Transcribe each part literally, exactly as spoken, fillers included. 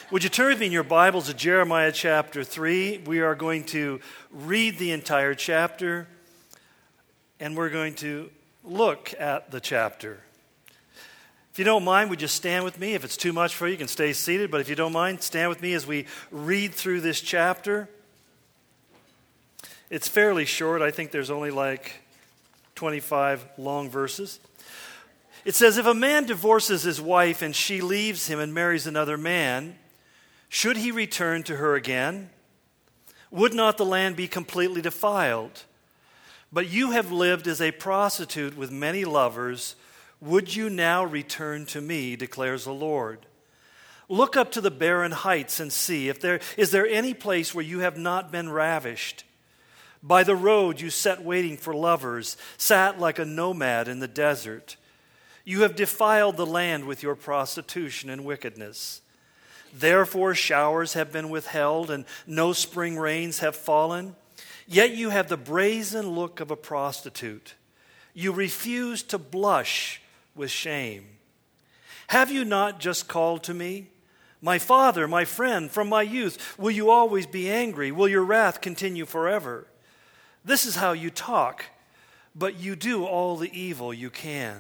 Would you turn with me in your Bibles to Jeremiah chapter three? We are going to read the entire chapter, and we're going to look at the chapter. If you don't mind, would you stand with me? If it's too much for you, you can stay seated, but if you don't mind, stand with me as we read through this chapter. It's fairly short. I think there's only like twenty-five long verses. It says, if a man divorces his wife and she leaves him and marries another man, should he return to her again? Would not the land be completely defiled? But you have lived as a prostitute with many lovers. Would you now return to me, declares the Lord? Look up to the barren heights and see if there is there any place where you have not been ravished. By the road you sat waiting for lovers, sat like a nomad in the desert. You have defiled the land with your prostitution and wickedness. Therefore showers have been withheld and no spring rains have fallen. Yet you have the brazen look of a prostitute. You refuse to blush with shame. Have you not just called to me? My father, my friend, from my youth, will you always be angry? Will your wrath continue forever? This is how you talk, but you do all the evil you can.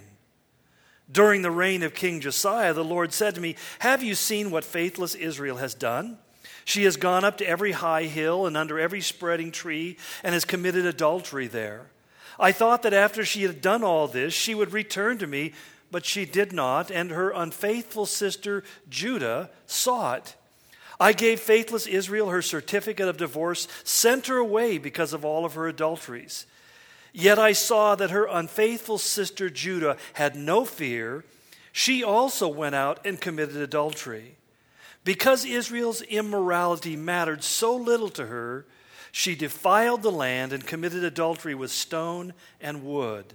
During the reign of King Josiah, the Lord said to me, have you seen what faithless Israel has done? She has gone up to every high hill and under every spreading tree and has committed adultery there. I thought that after she had done all this, she would return to me, but she did not, and her unfaithful sister Judah saw it. I gave faithless Israel her certificate of divorce, sent her away because of all of her adulteries. Yet I saw that her unfaithful sister Judah had no fear. She also went out and committed adultery. Because Israel's immorality mattered so little to her, she defiled the land and committed adultery with stone and wood.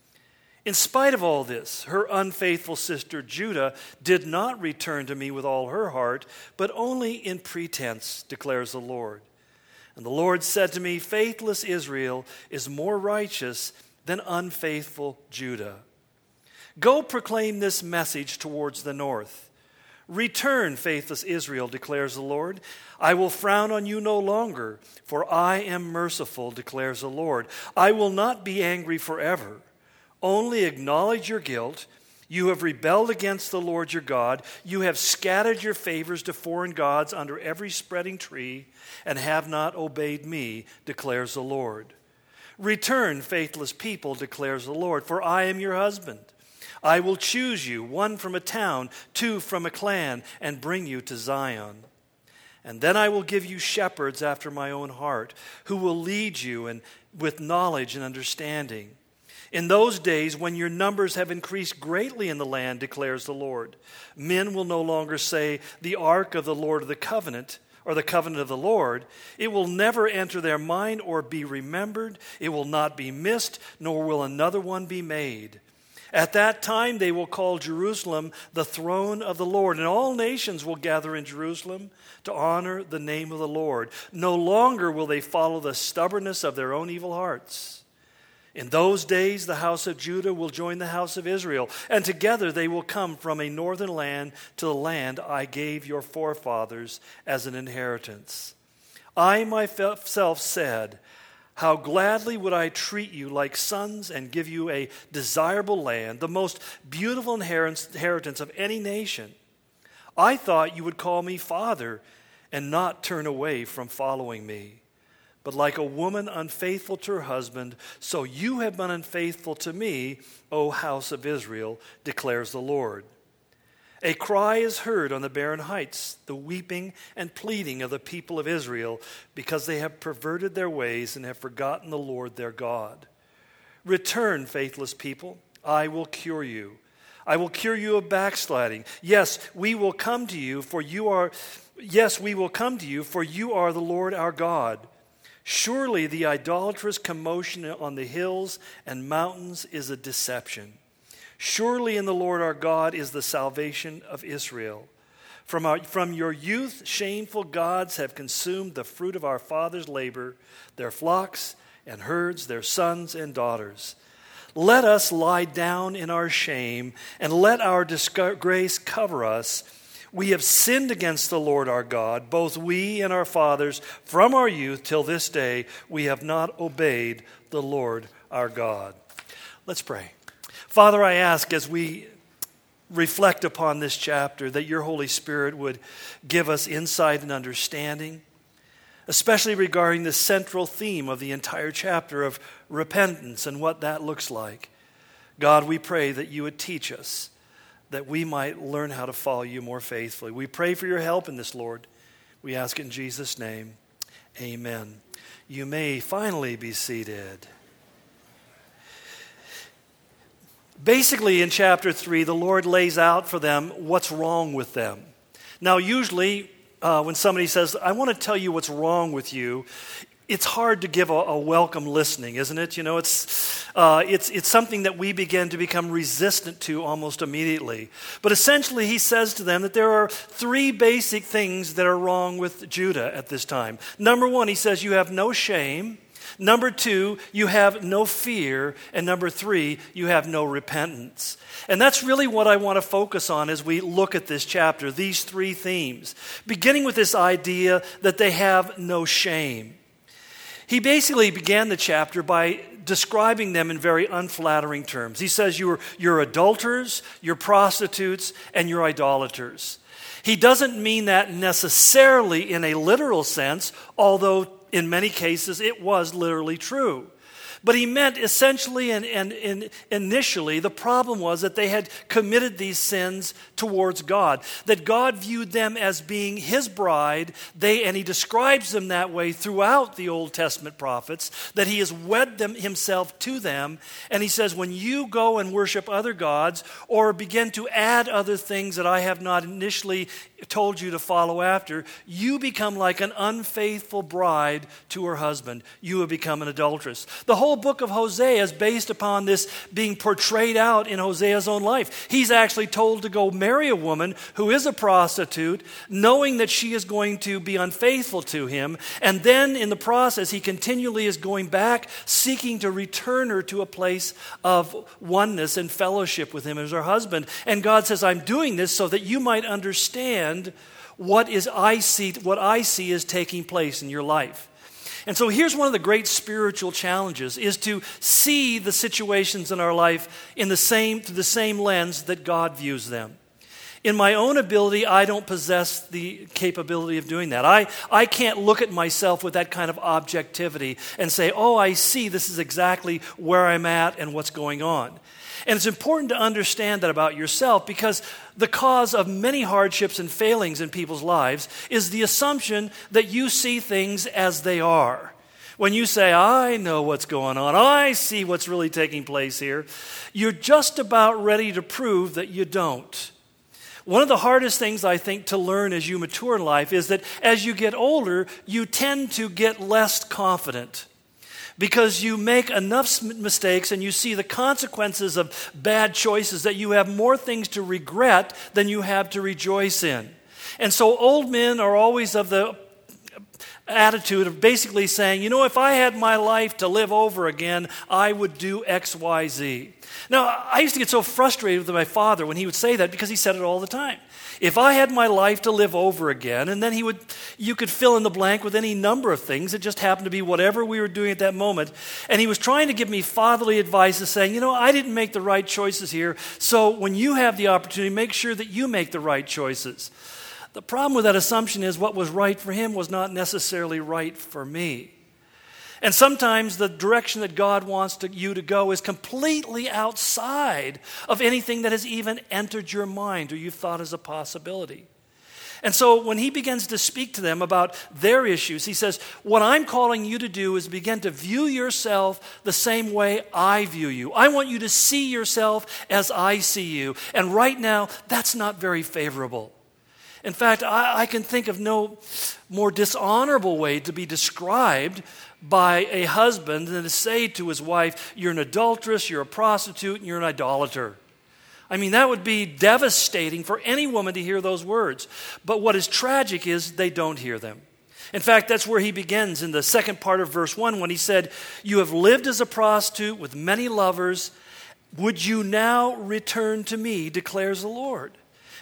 In spite of all this, her unfaithful sister Judah did not return to me with all her heart, but only in pretense, declares the Lord. And the Lord said to me, faithless Israel is more righteous than unfaithful Judah. Go proclaim this message towards the north. Return, faithless Israel, declares the Lord. I will frown on you no longer, for I am merciful, declares the Lord. I will not be angry forever. Only acknowledge your guilt. You have rebelled against the Lord your God. You have scattered your favors to foreign gods under every spreading tree and have not obeyed me, declares the Lord. Return, faithless people, declares the Lord, for I am your husband. I will choose you, one from a town, two from a clan, and bring you to Zion. And then I will give you shepherds after my own heart, who will lead you and with knowledge and understanding. In those days, when your numbers have increased greatly in the land, declares the Lord, men will no longer say, the ark of the Lord of the covenant, or the covenant of the Lord. It will never enter their mind or be remembered. It will not be missed, nor will another one be made. At that time, they will call Jerusalem the throne of the Lord, and all nations will gather in Jerusalem to honor the name of the Lord. No longer will they follow the stubbornness of their own evil hearts. In those days, the house of Judah will join the house of Israel, and together they will come from a northern land to the land I gave your forefathers as an inheritance. I myself said, how gladly would I treat you like sons and give you a desirable land, the most beautiful inheritance of any nation. I thought you would call me Father and not turn away from following me. But like a woman unfaithful to her husband, so you have been unfaithful to me, O house of Israel, declares the Lord. A cry is heard on the barren heights, the weeping and pleading of the people of Israel, because they have perverted their ways and have forgotten the Lord their God. Return, faithless people, I will cure you. I will cure you of backsliding. Yes, we will come to you, for you are yes, we will come to you, for you are the Lord our God. Surely the idolatrous commotion on the hills and mountains is a deception. Surely in the Lord our God is the salvation of Israel. From, our, from your youth, shameful gods have consumed the fruit of our fathers' labor, their flocks and herds, their sons and daughters. Let us lie down in our shame, and let our disgrace cover us. We have sinned against the Lord our God, both we and our fathers, from our youth till this day. We have not obeyed the Lord our God. Let's pray. Father, I ask as we reflect upon this chapter that your Holy Spirit would give us insight and understanding, especially regarding the central theme of the entire chapter of repentance and what that looks like. God, we pray that you would teach us, that we might learn how to follow you more faithfully. We pray for your help in this, Lord. We ask in Jesus' name, amen. You may finally be seated. Basically, in chapter three, the Lord lays out for them what's wrong with them. Now, usually, uh, when somebody says, I want to tell you what's wrong with you, it's hard to give a, a welcome listening, isn't it? You know, it's, uh, it's, it's something that we begin to become resistant to almost immediately. But essentially, he says to them that there are three basic things that are wrong with Judah at this time. Number one, he says, you have no shame. Number two, you have no fear. And number three, you have no repentance. And that's really what I want to focus on as we look at this chapter, these three themes, beginning with this idea that they have no shame. He basically began the chapter by describing them in very unflattering terms. He says you're, you're adulterers, you're prostitutes, and you're idolaters. He doesn't mean that necessarily in a literal sense, although in many cases it was literally true. But he meant essentially and, and, and initially the problem was that they had committed these sins towards God. That God viewed them as being his bride. They, and he describes them that way throughout the Old Testament prophets, that he has wed them himself to them. And he says, when you go and worship other gods or begin to add other things that I have not initially told you to follow after, you become like an unfaithful bride to her husband. You have become an adulteress. The whole book of Hosea is based upon this being portrayed out in Hosea's own life. He's actually told to go marry a woman who is a prostitute, knowing that she is going to be unfaithful to him. And then in the process, he continually is going back, seeking to return her to a place of oneness and fellowship with him as her husband. And God says, I'm doing this so that you might understand what is I see, what I see is taking place in your life. And so here's one of the great spiritual challenges, is to see the situations in our life in the same, through the same lens that God views them. In my own ability, I don't possess the capability of doing that. I, I can't look at myself with that kind of objectivity and say, oh, I see this is exactly where I'm at and what's going on. And it's important to understand that about yourself, because the cause of many hardships and failings in people's lives is the assumption that you see things as they are. When you say, I know what's going on, I see what's really taking place here, you're just about ready to prove that you don't. One of the hardest things, I think, to learn as you mature in life is that as you get older, you tend to get less confident. Because you make enough mistakes and you see the consequences of bad choices that you have more things to regret than you have to rejoice in. And so old men are always of the attitude of basically saying, you know, if I had my life to live over again, I would do X, Y, Z. Now, I used to get so frustrated with my father when he would say that, because he said it all the time. If I had my life to live over again, and then he would, you could fill in the blank with any number of things. It just happened to be whatever we were doing at that moment. And he was trying to give me fatherly advice of saying, you know, I didn't make the right choices here. So when you have the opportunity, make sure that you make the right choices. The problem with that assumption is what was right for him was not necessarily right for me. And sometimes the direction that God wants to, you to go is completely outside of anything that has even entered your mind or you've thought as a possibility. And so when he begins to speak to them about their issues, he says, what I'm calling you to do is begin to view yourself the same way I view you. I want you to see yourself as I see you. And right now, that's not very favorable. In fact, I, I can think of no more dishonorable way to be described by a husband than to say to his wife, you're an adulteress, you're a prostitute, and you're an idolater. I mean, that would be devastating for any woman to hear those words. But what is tragic is they don't hear them. In fact, that's where he begins in the second part of verse one when he said, you have lived as a prostitute with many lovers. Would you now return to me, declares the Lord?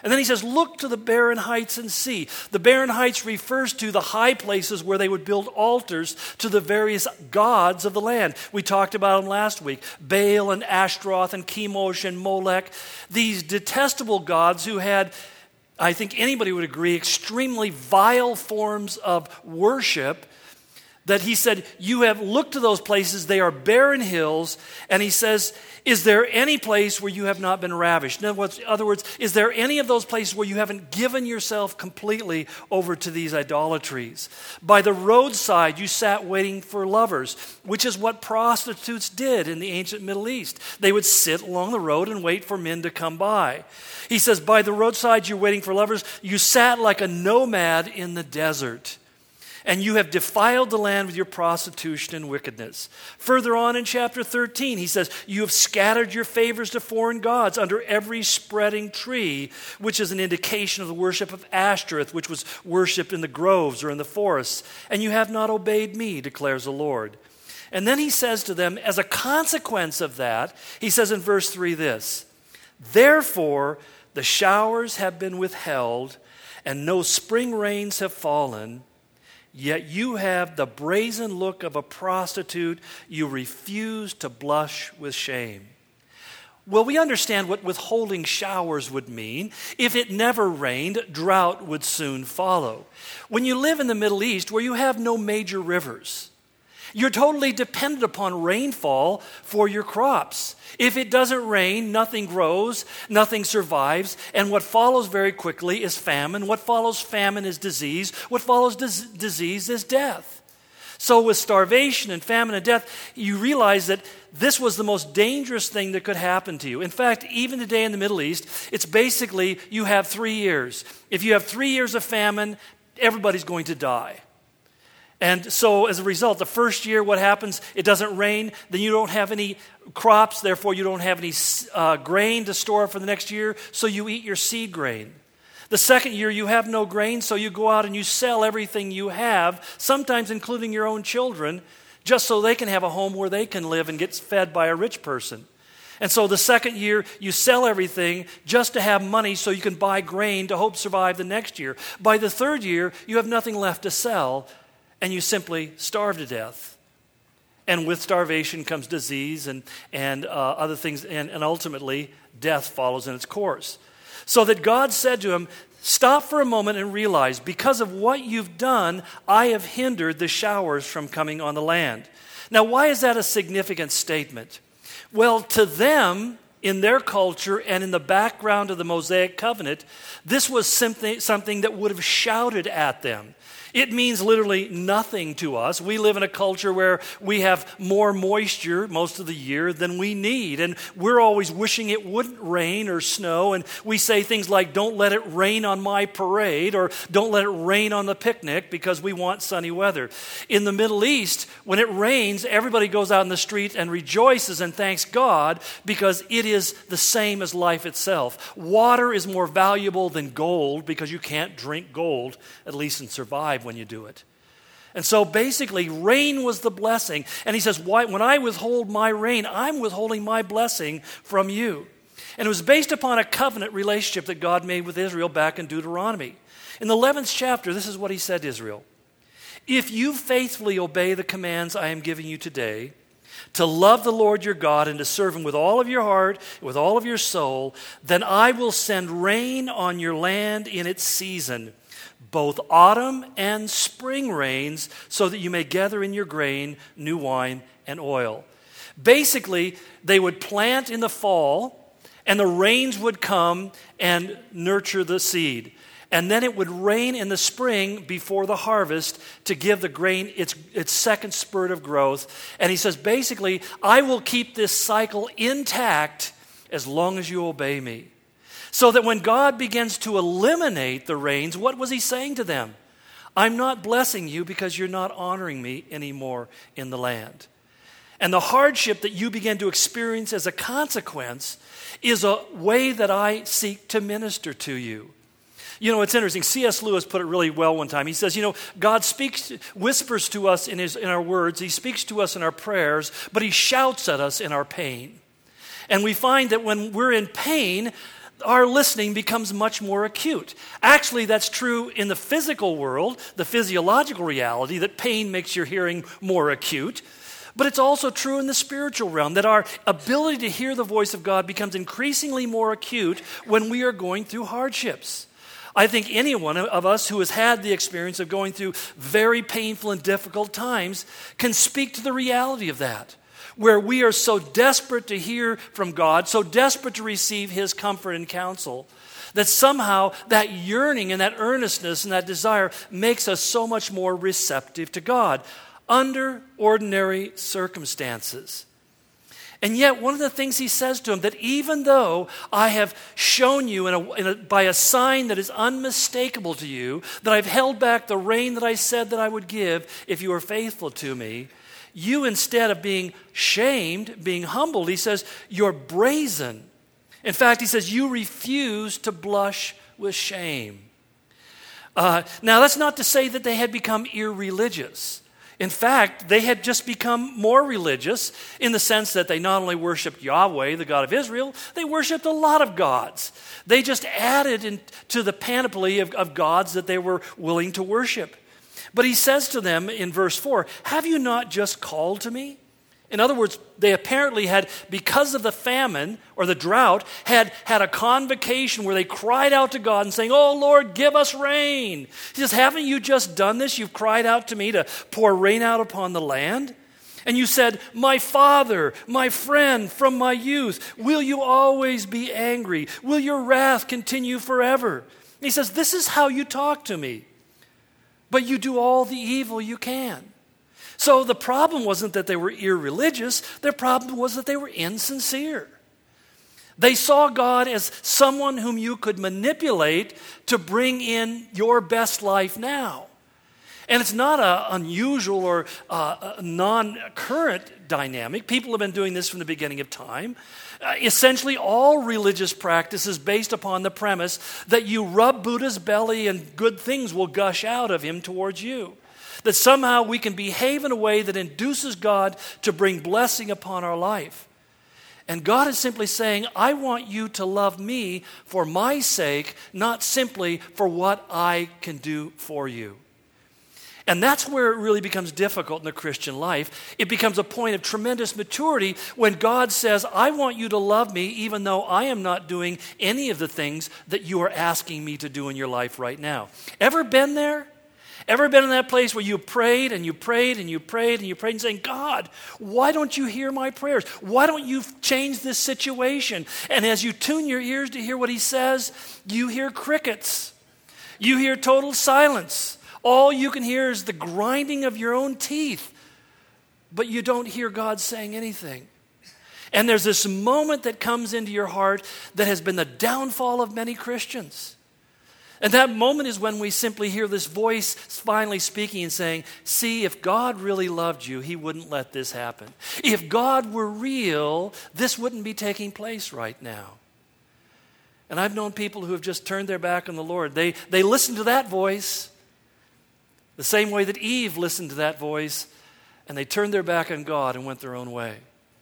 And then he says, look to the barren heights and see. The barren heights refers to the high places where they would build altars to the various gods of the land. We talked about them last week. Baal and Ashtaroth and Chemosh and Molech. These detestable gods who had, I think anybody would agree, extremely vile forms of worship. That he said, you have looked to those places, they are barren hills. And he says, is there any place where you have not been ravished? In other words, other words, is there any of those places where you haven't given yourself completely over to these idolatries? By the roadside, you sat waiting for lovers, which is what prostitutes did in the ancient Middle East. They would sit along the road and wait for men to come by. He says, by the roadside, you're waiting for lovers. You sat like a nomad in the desert. And you have defiled the land with your prostitution and wickedness. Further on in chapter thirteen, he says, you have scattered your favors to foreign gods under every spreading tree, which is an indication of the worship of Ashtoreth, which was worshipped in the groves or in the forests. And you have not obeyed me, declares the Lord. And then he says to them, as a consequence of that, he says in verse three this, therefore the showers have been withheld, and no spring rains have fallen. Yet you have the brazen look of a prostitute. You refuse to blush with shame. Well, we understand what withholding showers would mean. If it never rained, drought would soon follow. When you live in the Middle East where you have no major rivers, you're totally dependent upon rainfall for your crops. If it doesn't rain, nothing grows, nothing survives, and what follows very quickly is famine. What follows famine is disease. What follows dis- disease is death. So with starvation and famine and death, you realize that this was the most dangerous thing that could happen to you. In fact, even today in the Middle East, it's basically you have three years. If you have three years of famine, everybody's going to die. And so as a result, the first year, what happens? It doesn't rain, then you don't have any crops, therefore you don't have any uh, grain to store for the next year, so you eat your seed grain. The second year, you have no grain, so you go out and you sell everything you have, sometimes including your own children, just so they can have a home where they can live and get fed by a rich person. And so the second year, you sell everything just to have money so you can buy grain to hope survive the next year. By the third year, you have nothing left to sell, and you simply starve to death. And with starvation comes disease and, and uh, other things, and, and ultimately death follows in its course. So that God said to him, stop for a moment and realize, because of what you've done, I have hindered the showers from coming on the land. Now, why is that a significant statement? Well, to them, in their culture and in the background of the Mosaic covenant, this was something, something that would have shouted at them. It means literally nothing to us. We live in a culture where we have more moisture most of the year than we need. And we're always wishing it wouldn't rain or snow. And we say things like, don't let it rain on my parade, or don't let it rain on the picnic, because we want sunny weather. In the Middle East, when it rains, everybody goes out in the street and rejoices and thanks God, because it is the same as life itself. Water is more valuable than gold, because you can't drink gold, at least and survive when you do it. And so basically, rain was the blessing. And he says, Why, when I withhold my rain, I'm withholding my blessing from you. And it was based upon a covenant relationship that God made with Israel back in Deuteronomy. In the eleventh chapter, this is what he said to Israel. If you faithfully obey the commands I am giving you today, to love the Lord your God and to serve him with all of your heart, with all of your soul, then I will send rain on your land in its season, both autumn and spring rains, so that you may gather in your grain, new wine, and oil. Basically, they would plant in the fall, and the rains would come and nurture the seed. And then it would rain in the spring before the harvest to give the grain its, its second spurt of growth. And he says, basically, I will keep this cycle intact as long as you obey me. So that when God begins to eliminate the rains, what was he saying to them? I'm not blessing you because you're not honoring me anymore in the land. And the hardship that you begin to experience as a consequence is a way that I seek to minister to you. You know, it's interesting. C S Lewis put it really well one time. He says, you know, God speaks, whispers to us in, his, in our words. He speaks to us in our prayers, but he shouts at us in our pain. And we find that when we're in pain, our listening becomes much more acute. Actually, that's true in the physical world, the physiological reality, that pain makes your hearing more acute. But it's also true in the spiritual realm, that our ability to hear the voice of God becomes increasingly more acute when we are going through hardships. I think any one of us who has had the experience of going through very painful and difficult times can speak to the reality of that, where we are so desperate to hear from God, so desperate to receive His comfort and counsel, that somehow that yearning and that earnestness and that desire makes us so much more receptive to God under ordinary circumstances. And yet, one of the things he says to him, that even though I have shown you in a, in a, by a sign that is unmistakable to you, that I've held back the rain that I said that I would give if you were faithful to me, you, instead of being shamed, being humbled, he says, you're brazen. In fact, he says, you refuse to blush with shame. Uh, now, that's not to say that they had become irreligious. In fact, they had just become more religious in the sense that they not only worshiped Yahweh, the God of Israel, they worshiped a lot of gods. They just added in, to the panoply of, of gods that they were willing to worship. But he says to them in verse four, have you not just called to me? In other words, they apparently had, because of the famine or the drought, had had a convocation where they cried out to God and saying, oh Lord, give us rain. He says, haven't you just done this? You've cried out to me to pour rain out upon the land. And you said, my father, my friend from my youth, will you always be angry? Will your wrath continue forever? And he says, this is how you talk to me, but you do all the evil you can. So the problem wasn't that they were irreligious. Their problem was that they were insincere. They saw God as someone whom you could manipulate to bring in your best life now. And it's not an unusual or uh, a non-current dynamic. People have been doing this from the beginning of time. Uh, essentially, all religious practice is based upon the premise that you rub Buddha's belly and good things will gush out of him towards you. That somehow we can behave in a way that induces God to bring blessing upon our life. And God is simply saying, I want you to love me for my sake, not simply for what I can do for you. And that's where it really becomes difficult in the Christian life. It becomes a point of tremendous maturity when God says, I want you to love me even though I am not doing any of the things that you are asking me to do in your life right now. Ever been there? Ever been in that place where you prayed and you prayed and you prayed and you prayed and saying, God, why don't you hear my prayers? Why don't you change this situation? And as you tune your ears to hear what he says, you hear crickets. You hear total silence. All you can hear is the grinding of your own teeth, but you don't hear God saying anything. And there's this moment that comes into your heart that has been the downfall of many Christians. And that moment is when we simply hear this voice finally speaking and saying, see, if God really loved you, he wouldn't let this happen. If God were real, this wouldn't be taking place right now. And I've known people who have just turned their back on the Lord. They, they listened to that voice the same way that Eve listened to that voice, and they turned their back on God and went their own way.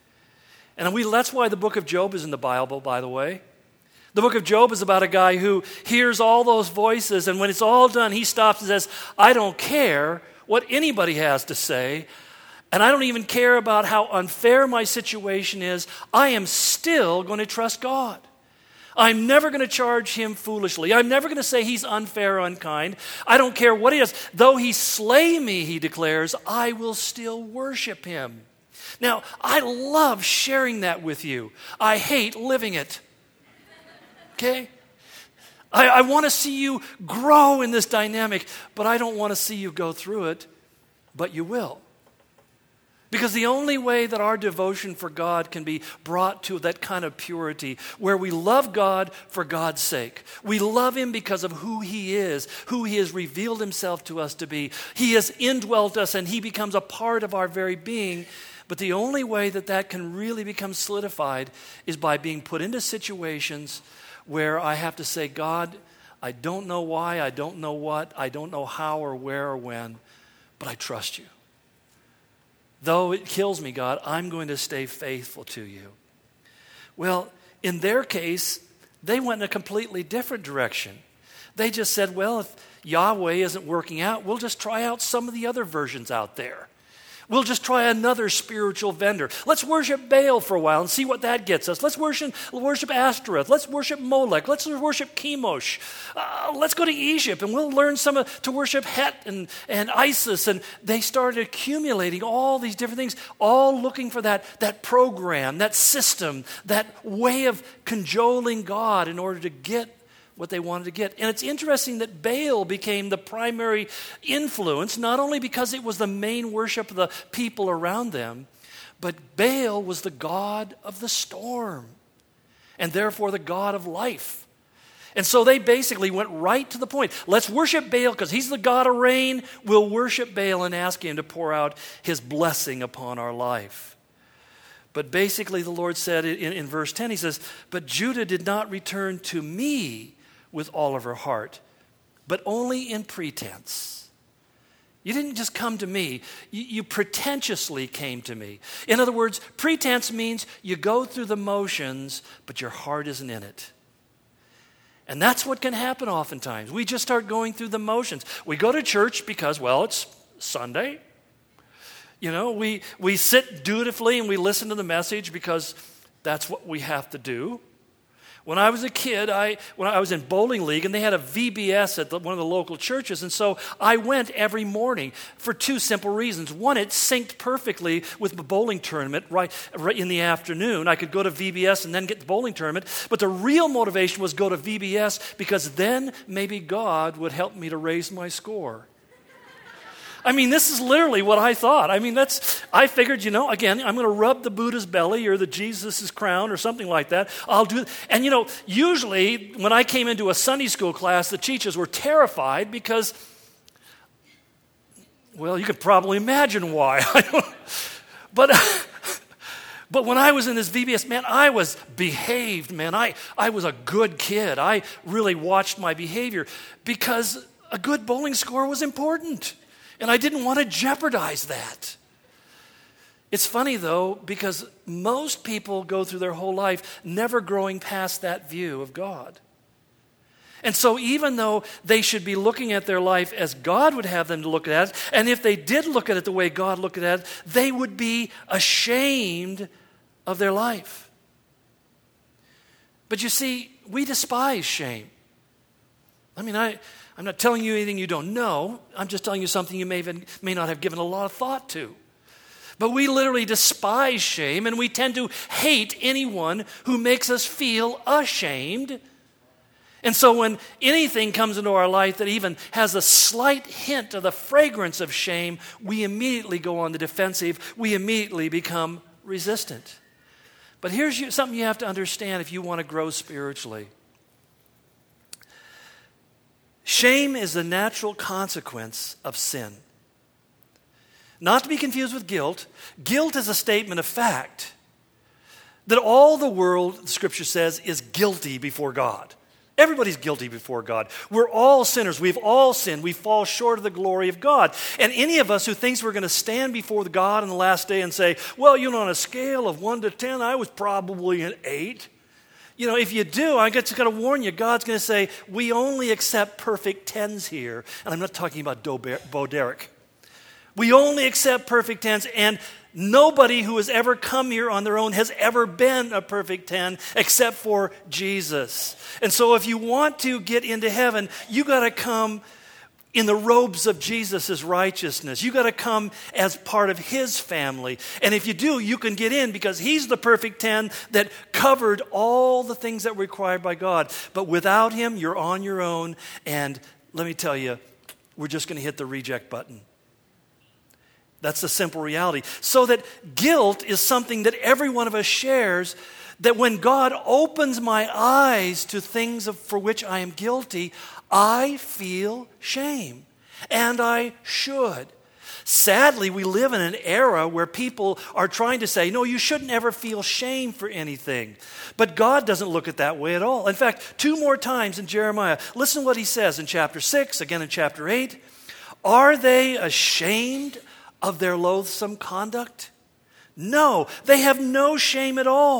And we, that's why the book of Job is in the Bible, by the way. The book of Job is about a guy who hears all those voices, and when it's all done, he stops and says, I don't care what anybody has to say, and I don't even care about how unfair my situation is. I am still going to trust God. I'm never going to charge him foolishly. I'm never going to say he's unfair or unkind. I don't care what he does. Though he slay me, he declares, I will still worship him. Now, I love sharing that with you. I hate living it. Okay? I, I want to see you grow in this dynamic, but I don't want to see you go through it, but you will. Because the only way that our devotion for God can be brought to that kind of purity, where we love God for God's sake. We love him because of who he is, who he has revealed himself to us to be. He has indwelt us and he becomes a part of our very being. But the only way that that can really become solidified is by being put into situations where I have to say, God, I don't know why, I don't know what, I don't know how or where or when, but I trust you. Though it kills me, God, I'm going to stay faithful to you. Well, in their case, They went in a completely different direction. They just said, well, if Yahweh isn't working out, we'll just try out some of the other versions out there. We'll just try another spiritual vendor. Let's worship Baal for a while and see what that gets us. Let's worship, worship Ashtoreth. Let's worship Molech. Let's worship Chemosh. Uh, let's go to Egypt and we'll learn some of, to worship Het and, and Isis. And they started accumulating all these different things, all looking for that, that program, that system, that way of cajoling God in order to get what they wanted to get. And it's interesting that Baal became the primary influence, not only because it was the main worship of the people around them, but Baal was the god of the storm, and therefore the god of life. And so they basically went right to the point. Let's worship Baal because he's the god of rain. We'll worship Baal and ask him to pour out his blessing upon our life. But basically the Lord said in, in verse ten, he says, but Judah did not return to me with all of her heart, but only in pretense. You didn't just come to me, you, you pretentiously came to me. In other words, pretense means you go through the motions, but your heart isn't in it. And that's what can happen oftentimes. We just start going through the motions. We go to church because, well, it's Sunday. You know, we, we sit dutifully and we listen to the message because that's what we have to do. When I was a kid, I when I was in bowling league, and they had a V B S at the, one of the local churches, and so I went every morning for two simple reasons. One, it synced perfectly with the bowling tournament right, right in the afternoon. I could go to V B S and then get the bowling tournament, but the real motivation was go to V B S because then maybe God would help me to raise my score. I mean, this is literally what I thought. I mean, that's, I figured, you know, again, I'm going to rub the Buddha's belly or the Jesus' crown or something like that. I'll do, and you know, usually when I came into a Sunday school class, the teachers were terrified because, well, you could probably imagine why. but, but when I was in this V B S, man, I was behaved, man. I, I was a good kid. I really watched my behavior because a good bowling score was important. And I didn't want to jeopardize that. It's funny, though, because most people go through their whole life never growing past that view of God. And so even though they should be looking at their life as God would have them to look at it, and if they did look at it the way God looked at it, they would be ashamed of their life. But you see, we despise shame. I mean, I... I'm not telling you anything you don't know. I'm just telling you something you may, even, may not have given a lot of thought to. But we literally despise shame, and we tend to hate anyone who makes us feel ashamed. And so when anything comes into our life that even has a slight hint of the fragrance of shame, we immediately go on the defensive. We immediately become resistant. But here's you, something you have to understand if you want to grow spiritually. Shame is the natural consequence of sin. Not to be confused with guilt. Guilt is a statement of fact that all the world, the Scripture says, is guilty before God. Everybody's guilty before God. We're all sinners. We've all sinned. We fall short of the glory of God. And any of us who thinks we're going to stand before God on the last day and say, well, you know, on a scale of one to ten, I was probably an eight. You know, if you do, I just got to warn you, God's going to say, we only accept perfect tens here. And I'm not talking about Bo Derek. We only accept perfect tens, and nobody who has ever come here on their own has ever been a perfect ten except for Jesus. And so if you want to get into heaven, you got to come in the robes of Jesus' righteousness. You got to come as part of his family. And if you do, you can get in because he's the perfect ten that covered all the things that were required by God. But without him, you're on your own. And let me tell you, we're just going to hit the reject button. That's the simple reality. So that guilt is something that every one of us shares, that when God opens my eyes to things of, for which I am guilty, I feel shame, and I should. Sadly, we live in an era where people are trying to say, no, you shouldn't ever feel shame for anything. But God doesn't look at it that way at all. In fact, two more times in Jeremiah, listen to what he says in chapter six, again in chapter eight. Are they ashamed of their loathsome conduct? No, they have no shame at all.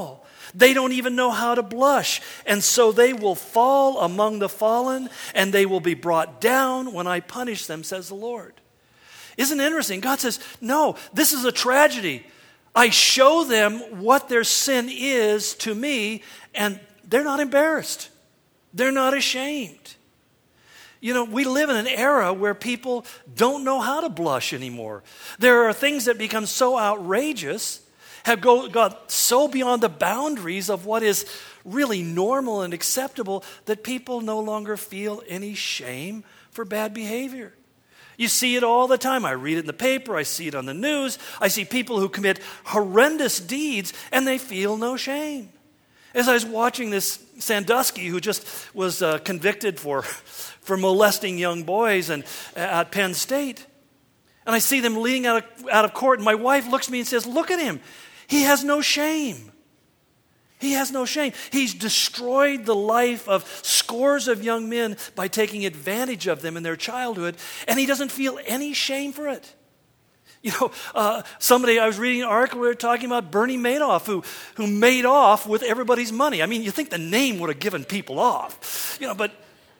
They don't even know how to blush. And so they will fall among the fallen, and they will be brought down when I punish them, says the Lord. Isn't it interesting? God says, no, this is a tragedy. I show them what their sin is to me, and they're not embarrassed. They're not ashamed. You know, we live in an era where people don't know how to blush anymore. There are things that become so outrageous, have go, got so beyond the boundaries of what is really normal and acceptable that people no longer feel any shame for bad behavior. You see it all the time. I read it in the paper. I see it on the news. I see people who commit horrendous deeds and they feel no shame. As I was watching this Sandusky, who just was uh, convicted for, for molesting young boys and, uh, at Penn State, and I see them leading out of, out of court, and my wife looks at me and says, look at him. He has no shame. He has no shame. He's destroyed the life of scores of young men by taking advantage of them in their childhood, and he doesn't feel any shame for it. You know, uh, somebody, I was reading an article where they were talking about Bernie Madoff, who, who made off with everybody's money. I mean, you think the name would have given people off, you know, but,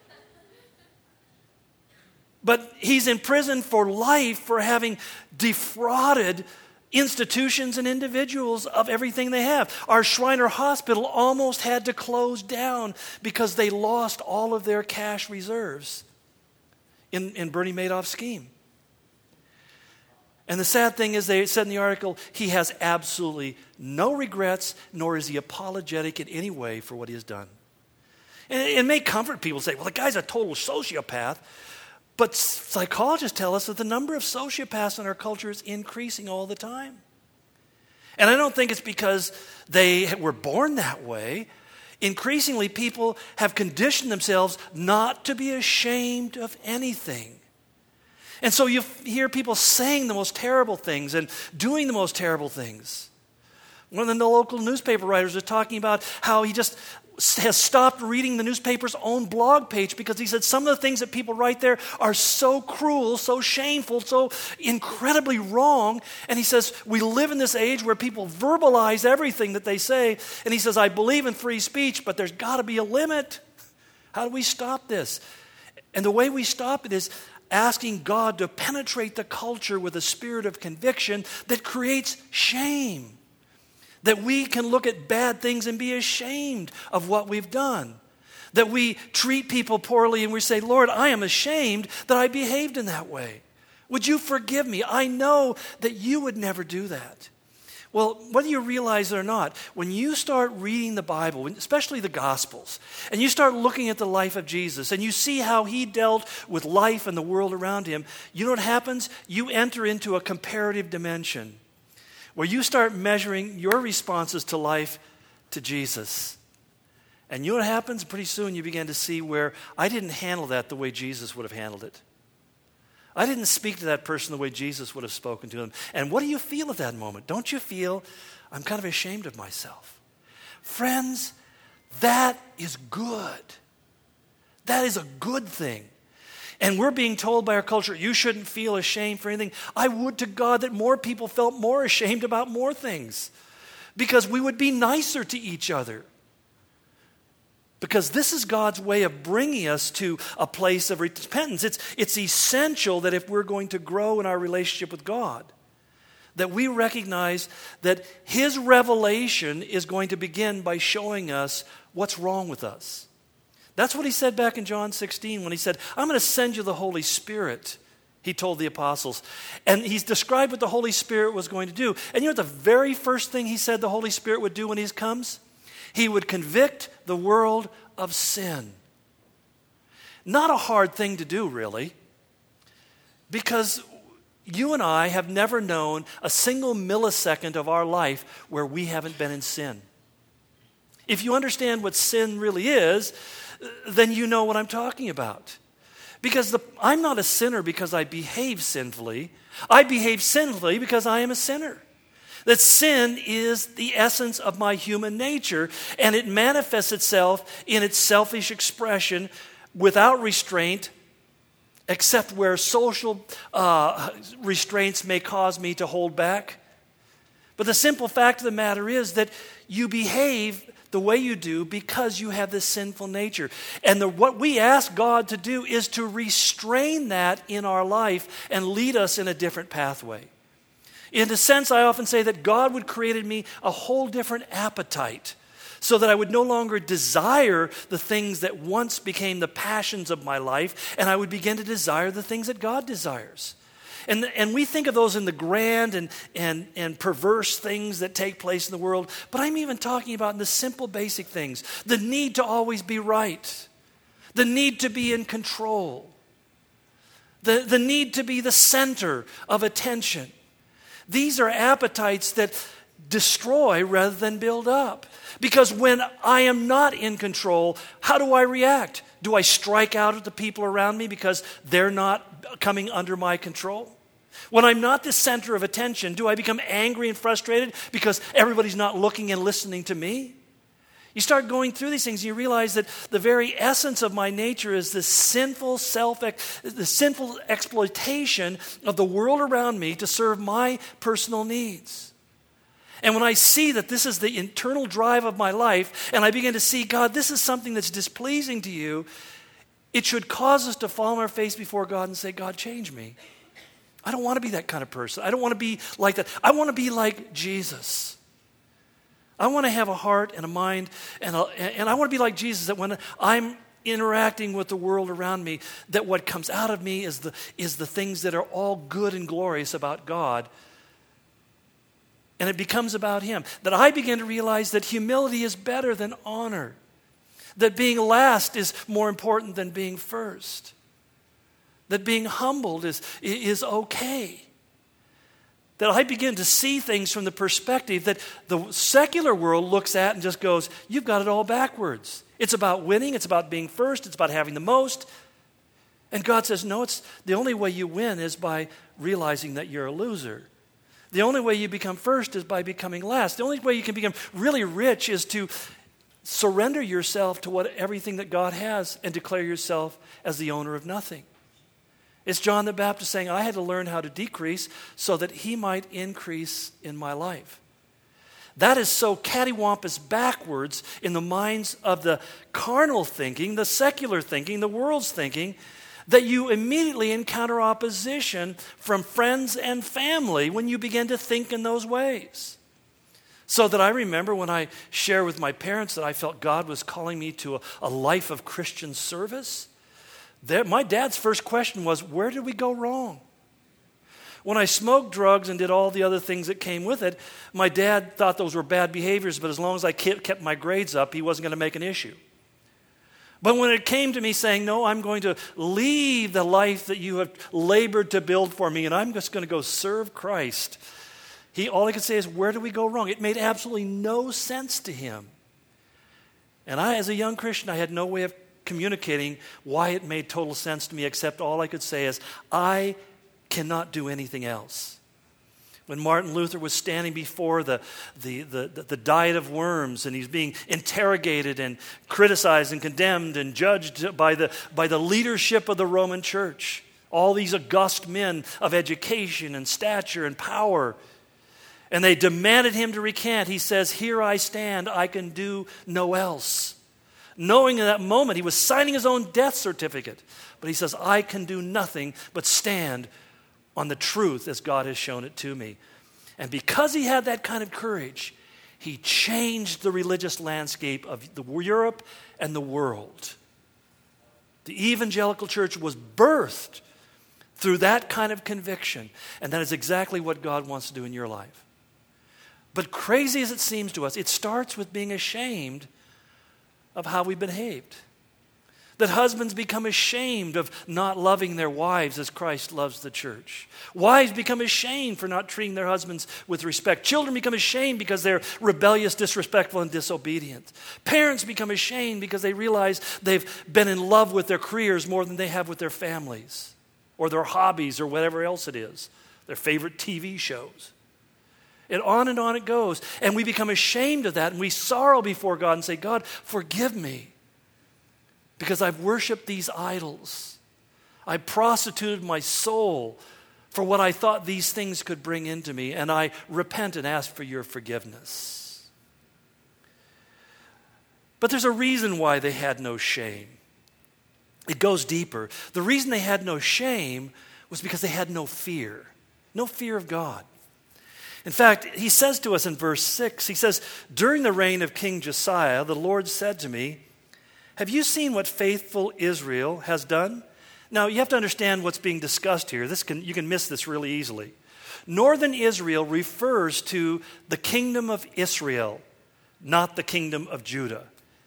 but he's in prison for life for having defrauded institutions and individuals of everything they have. Our Shriner Hospital almost had to close down because they lost all of their cash reserves in, in Bernie Madoff's scheme. And the sad thing is, they said in the article, he has absolutely no regrets, nor is he apologetic in any way for what he has done. And it, it may comfort people to say, well, the guy's a total sociopath. But psychologists tell us that the number of sociopaths in our culture is increasing all the time. And I don't think it's because they were born that way. Increasingly, people have conditioned themselves not to be ashamed of anything. And so you hear people saying the most terrible things and doing the most terrible things. One of the local newspaper writers was talking about how he just has stopped reading the newspaper's own blog page because he said some of the things that people write there are so cruel, so shameful, so incredibly wrong. And he says, we live in this age where people verbalize everything that they say. And he says, I believe in free speech, but there's got to be a limit. How do we stop this? And the way we stop it is asking God to penetrate the culture with a spirit of conviction that creates shame. That we can look at bad things and be ashamed of what we've done. That we treat people poorly and we say, Lord, I am ashamed that I behaved in that way. Would you forgive me? I know that you would never do that. Well, whether you realize it or not, when you start reading the Bible, especially the Gospels, and you start looking at the life of Jesus, and you see how he dealt with life and the world around him, you know what happens? You enter into a comparative dimension where you start measuring your responses to life to Jesus. And you know what happens? Pretty soon you begin to see where I didn't handle that the way Jesus would have handled it. I didn't speak to that person the way Jesus would have spoken to them. And what do you feel at that moment? Don't you feel, I'm kind of ashamed of myself? Friends, that is good. That is a good thing. And we're being told by our culture, you shouldn't feel ashamed for anything. I would to God that more people felt more ashamed about more things. Because we would be nicer to each other. Because this is God's way of bringing us to a place of repentance. It's, it's essential that if we're going to grow in our relationship with God, that we recognize that his revelation is going to begin by showing us what's wrong with us. That's what he said back in John sixteen when he said, I'm going to send you the Holy Spirit, he told the apostles. And he's described what the Holy Spirit was going to do. And you know what the very first thing he said the Holy Spirit would do when he comes? He would convict the world of sin. Not a hard thing to do, really, because you and I have never known a single millisecond of our life where we haven't been in sin. If you understand what sin really is, then you know what I'm talking about. Because the, I'm not a sinner because I behave sinfully. I behave sinfully because I am a sinner. That sin is the essence of my human nature, and it manifests itself in its selfish expression without restraint, except where social uh, restraints may cause me to hold back. But the simple fact of the matter is that you behave the way you do because you have this sinful nature. And the, what we ask God to do is to restrain that in our life and lead us in a different pathway. In a sense, I often say that God would create in me a whole different appetite so that I would no longer desire the things that once became the passions of my life, and I would begin to desire the things that God desires. And, and we think of those in the grand and, and, and perverse things that take place in the world, but I'm even talking about in the simple basic things. The need to always be right. The need to be in control. The, the need to be the center of attention. These are appetites that destroy rather than build up. Because when I am not in control, how do I react? Do I strike out at the people around me because they're not coming under my control? When I'm not the center of attention, do I become angry and frustrated because everybody's not looking and listening to me? You start going through these things and you realize that the very essence of my nature is this sinful self, the sinful exploitation of the world around me to serve my personal needs. And when I see that this is the internal drive of my life, and I begin to see, God, this is something that's displeasing to you, it should cause us to fall on our face before God and say, God, change me. I don't want to be that kind of person. I don't want to be like that. I want to be like Jesus. I want to have a heart and a mind, and, a, and I want to be like Jesus, that when I'm interacting with the world around me, that what comes out of me is the, is the things that are all good and glorious about God. And it becomes about Him. That I begin to realize that humility is better than honor. That being last is more important than being first. That being humbled is, is okay. That I begin to see things from the perspective that the secular world looks at and just goes, you've got it all backwards. It's about winning, it's about being first, it's about having the most. And God says, no, it's the only way you win is by realizing that you're a loser. The only way you become first is by becoming last. The only way you can become really rich is to surrender yourself to what everything that God has and declare yourself as the owner of nothing. It's John the Baptist saying, I had to learn how to decrease so that He might increase in my life. That is so cattywampus backwards in the minds of the carnal thinking, the secular thinking, the world's thinking, that you immediately encounter opposition from friends and family when you begin to think in those ways. So that I remember when I shared with my parents that I felt God was calling me to a, a life of Christian service, there, my dad's first question was, where did we go wrong? When I smoked drugs and did all the other things that came with it, my dad thought those were bad behaviors, but as long as I kept my grades up, he wasn't going to make an issue. But when it came to me saying, no, I'm going to leave the life that you have labored to build for me, and I'm just going to go serve Christ, he, all he could say is, where did we go wrong? It made absolutely no sense to him. And I, as a young Christian, I had no way of communicating why it made total sense to me, except all I could say is, I cannot do anything else. When Martin Luther was standing before the, the, the, the diet of worms and he's being interrogated and criticized and condemned and judged by the, by the leadership of the Roman Church, all these august men of education and stature and power, and they demanded him to recant, he says, here I stand, I can do no else. Knowing in that moment he was signing his own death certificate, but he says, I can do nothing but stand on the truth as God has shown it to me. And because he had that kind of courage, he changed the religious landscape of the Europe and the world. The evangelical church was birthed through that kind of conviction, and that is exactly what God wants to do in your life. But crazy as it seems to us, it starts with being ashamed of how we behaved. That husbands become ashamed of not loving their wives as Christ loves the church. Wives become ashamed for not treating their husbands with respect. Children become ashamed because they're rebellious, disrespectful, and disobedient. Parents become ashamed because they realize they've been in love with their careers more than they have with their families or their hobbies or whatever else it is, their favorite T V shows. And on and on it goes. And we become ashamed of that and we sorrow before God and say, God, forgive me. Because I've worshiped these idols. I prostituted my soul for what I thought these things could bring into me, and I repent and ask for your forgiveness. But there's a reason why they had no shame. It goes deeper. The reason they had no shame was because they had no fear. No fear of God. In fact, he says to us in verse six, he says, during the reign of King Josiah, the Lord said to me, have you seen what faithful Israel has done? Now, you have to understand what's being discussed here. This can, you can miss this really easily. Northern Israel refers to the kingdom of Israel, not the kingdom of Judah.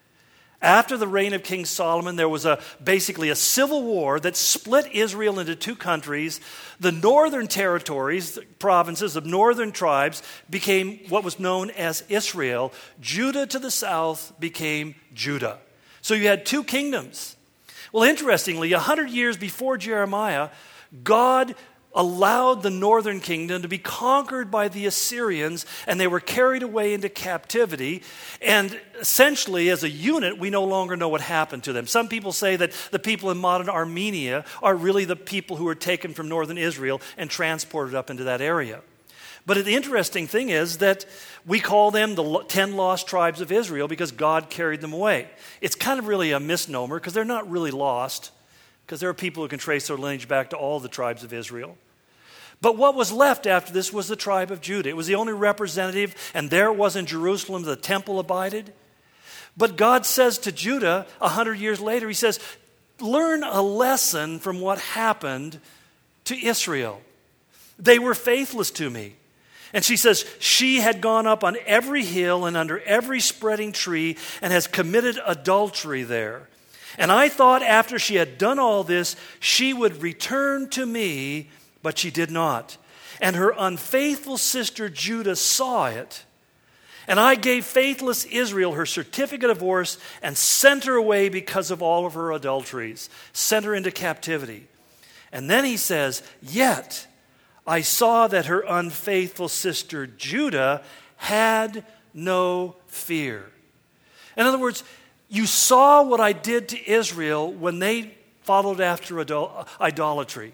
After the reign of King Solomon, there was a basically a civil war that split Israel into two countries. The northern territories, the provinces of northern tribes, became what was known as Israel. Judah to the south became Judah. So you had two kingdoms. Well, interestingly, a hundred years before Jeremiah, God allowed the northern kingdom to be conquered by the Assyrians, and they were carried away into captivity. And essentially, as a unit, we no longer know what happened to them. Some people say that the people in modern Armenia are really the people who were taken from northern Israel and transported up into that area. But the interesting thing is that we call them the ten lost tribes of Israel because God carried them away. It's kind of really a misnomer because they're not really lost, because there are people who can trace their lineage back to all the tribes of Israel. But what was left after this was the tribe of Judah. It was the only representative, and there it was in Jerusalem, the temple abided. But God says to Judah a hundred years later, he says, learn a lesson from what happened to Israel. They were faithless to me. And she says, she had gone up on every hill and under every spreading tree and has committed adultery there. And I thought after she had done all this, she would return to me, but she did not. And her unfaithful sister Judah saw it. And I gave faithless Israel her certificate of divorce and sent her away because of all of her adulteries, sent her into captivity. And then he says, yet I saw that her unfaithful sister Judah had no fear. In other words, you saw what I did to Israel when they followed after idol- idolatry.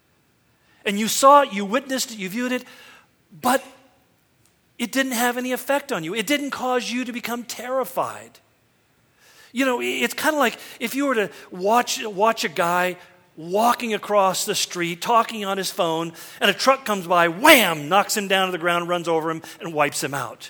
And you saw it, you witnessed it, you viewed it, but it didn't have any effect on you. It didn't cause you to become terrified. You know, it's kind of like if you were to watch, watch a guy walking across the street, talking on his phone, and a truck comes by, wham, knocks him down to the ground, runs over him, and wipes him out.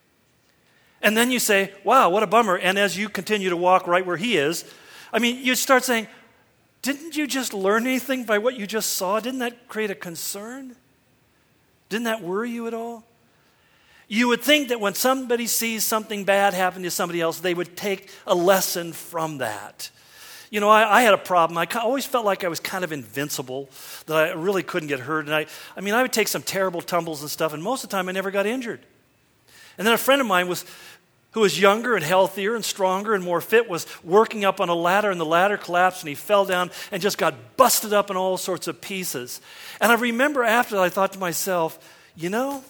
And then you say, wow, what a bummer. And as you continue to walk right where he is, I mean, you start saying, didn't you just learn anything by what you just saw? Didn't that create a concern? Didn't that worry you at all? You would think that when somebody sees something bad happen to somebody else, they would take a lesson from that. You know, I, I had a problem. I always felt like I was kind of invincible, that I really couldn't get hurt. And I, I mean, I would take some terrible tumbles and stuff, and most of the time I never got injured. And then a friend of mine was, who was younger and healthier and stronger and more fit, was working up on a ladder, and the ladder collapsed, and he fell down and just got busted up in all sorts of pieces. And I remember after that, I thought to myself, you know,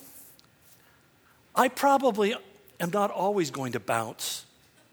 I probably am not always going to bounce.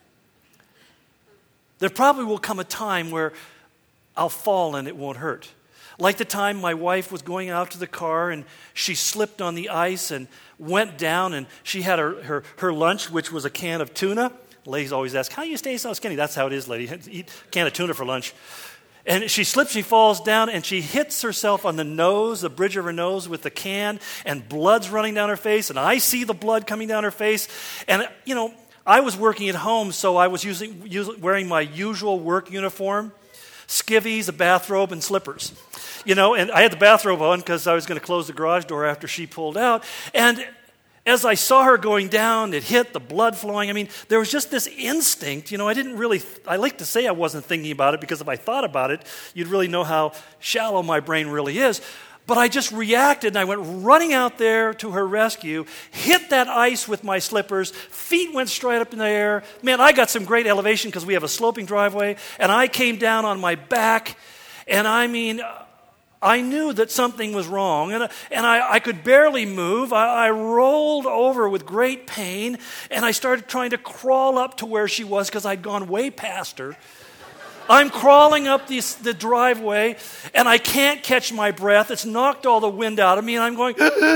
There probably will come a time where I'll fall and it won't hurt. Like the time my wife was going out to the car and she slipped on the ice and went down, and she had her, her, her lunch, which was a can of tuna. Ladies always ask, how do you stay so skinny? That's how it is, lady. Eat a can of tuna for lunch. And she slips, she falls down, and she hits herself on the nose, the bridge of her nose with the can, and blood's running down her face, and I see the blood coming down her face. And, you know, I was working at home, so I was using, using wearing my usual work uniform, skivvies, a bathrobe, and slippers. You know, and I had the bathrobe on because I was going to close the garage door after she pulled out. And as I saw her going down, it hit, the blood flowing. I mean, there was just this instinct. You know, I didn't really, I like to say I wasn't thinking about it, because if I thought about it, you'd really know how shallow my brain really is. But I just reacted, and I went running out there to her rescue, hit that ice with my slippers, feet went straight up in the air. Man, I got some great elevation because we have a sloping driveway, and I came down on my back, and I mean, I knew that something was wrong, and, and I, I could barely move. I, I rolled over with great pain, and I started trying to crawl up to where she was because I'd gone way past her. I'm crawling up this, the driveway, and I can't catch my breath. It's knocked all the wind out of me, and I'm going,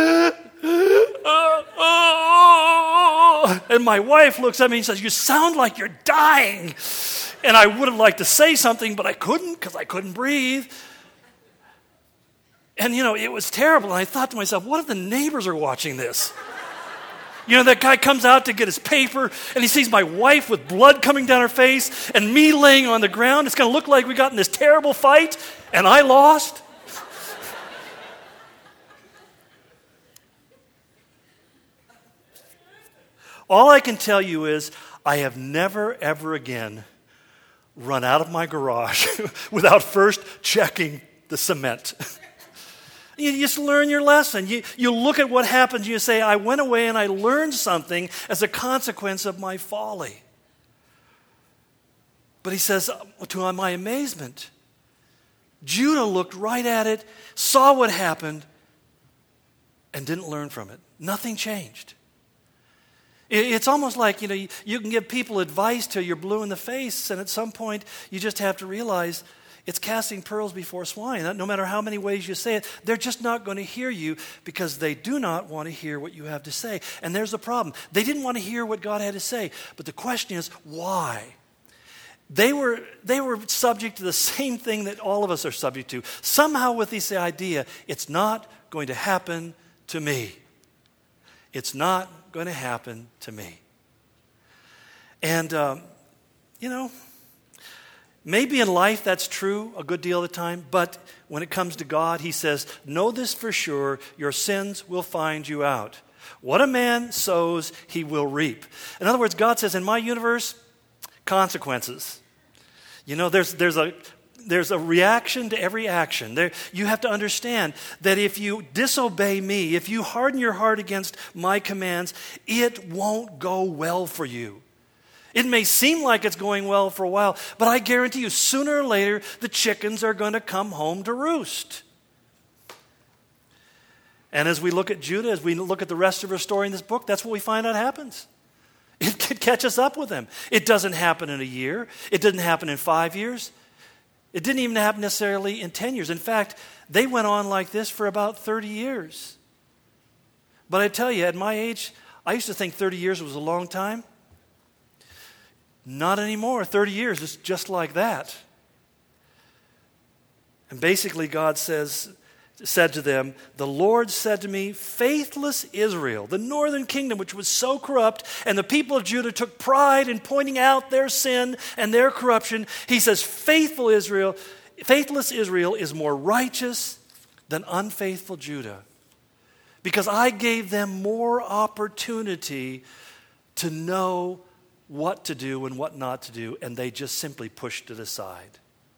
and my wife looks at me and says, you sound like you're dying. And I would have liked to say something, but I couldn't because I couldn't breathe. And, you know, it was terrible. And I thought to myself, what if the neighbors are watching this? You know, that guy comes out to get his paper, and he sees my wife with blood coming down her face and me laying on the ground. It's going to look like we got in this terrible fight, and I lost. All I can tell you is I have never, ever again run out of my garage without first checking the cement. You just learn your lesson. You, you look at what happens, you say, I went away and I learned something as a consequence of my folly. But he says, to my amazement, Judah looked right at it, saw what happened, and didn't learn from it. Nothing changed. It, it's almost like, you know, you, you can give people advice till you're blue in the face, and at some point you just have to realize it's casting pearls before swine. No matter how many ways you say it, they're just not going to hear you because they do not want to hear what you have to say. And there's the problem. They didn't want to hear what God had to say. But the question is, why? They were, they were subject to the same thing that all of us are subject to. Somehow with this idea, it's not going to happen to me. It's not going to happen to me. And, um, you know, maybe in life that's true a good deal of the time, but when it comes to God, he says, know this for sure, your sins will find you out. What a man sows, he will reap. In other words, God says, in my universe, consequences. You know, there's there's a there's a reaction to every action. There, you have to understand that if you disobey me, if you harden your heart against my commands, it won't go well for you. It may seem like it's going well for a while, but I guarantee you, sooner or later, the chickens are going to come home to roost. And as we look at Judah, as we look at the rest of her story in this book, that's what we find out happens. It could catch us up with them. It doesn't happen in a year. It didn't happen in five years. It didn't even happen necessarily in ten years. In fact, they went on like this for about thirty years. But I tell you, at my age, I used to think thirty years was a long time. Not anymore. thirty years is just like that. And basically God says, said to them, the Lord said to me, faithless Israel, the northern kingdom which was so corrupt, and the people of Judah took pride in pointing out their sin and their corruption. He says, faithful Israel, faithless Israel is more righteous than unfaithful Judah, because I gave them more opportunity to know what to do and what not to do, and they just simply pushed it aside.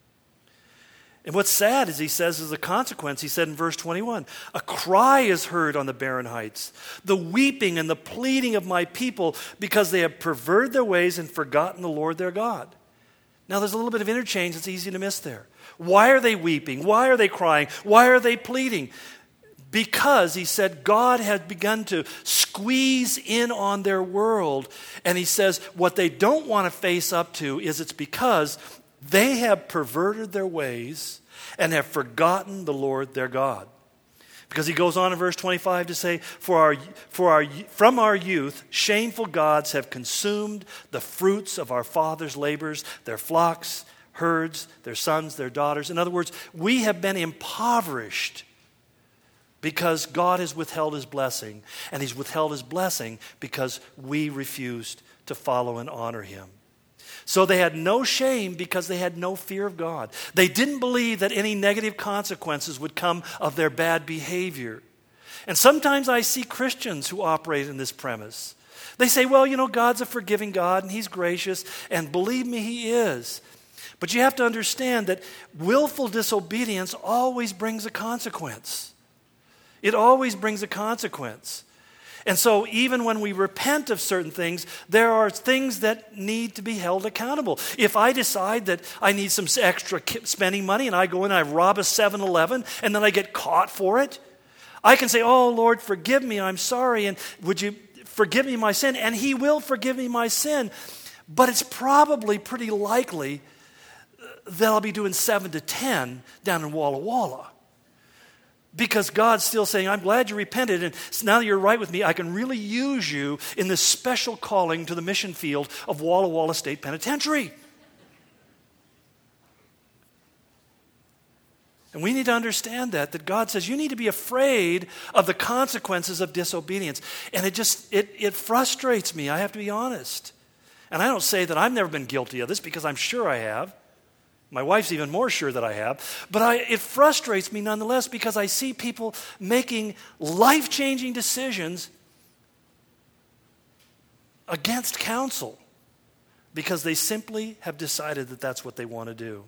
And what's sad is he says as a consequence, he said in verse twenty-one, a cry is heard on the barren heights, the weeping and the pleading of my people, because they have perverted their ways and forgotten the Lord their God. Now there's a little bit of interchange that's easy to miss there. Why are they weeping? Why are they crying? Why are they pleading? Because, he said, God had begun to squeeze in on their world. And he says what they don't want to face up to is it's because they have perverted their ways and have forgotten the Lord their God. Because he goes on in verse twenty-five to say, for our, for our, from our youth, shameful gods have consumed the fruits of our fathers' labors, their flocks, herds, their sons, their daughters. In other words, we have been impoverished because God has withheld his blessing. And he's withheld his blessing because we refused to follow and honor him. So they had no shame because they had no fear of God. They didn't believe that any negative consequences would come of their bad behavior. And sometimes I see Christians who operate in this premise. They say, well, you know, God's a forgiving God and he's gracious, and believe me, he is. But you have to understand that willful disobedience always brings a consequence. It always brings a consequence. And so even when we repent of certain things, there are things that need to be held accountable. If I decide that I need some extra spending money and I go in and I rob a seven eleven and then I get caught for it, I can say, oh, Lord, forgive me, I'm sorry, and would you forgive me my sin? And he will forgive me my sin. But it's probably pretty likely that I'll be doing seven to ten down in Walla Walla. Because God's still saying, I'm glad you repented, and now that you're right with me, I can really use you in this special calling to the mission field of Walla Walla State Penitentiary. And we need to understand that, that God says you need to be afraid of the consequences of disobedience. And it just, it, it frustrates me, I have to be honest. And I don't say that I've never been guilty of this, because I'm sure I have. My wife's even more sure that I have. But I, it frustrates me nonetheless, because I see people making life-changing decisions against counsel because they simply have decided that that's what they want to do.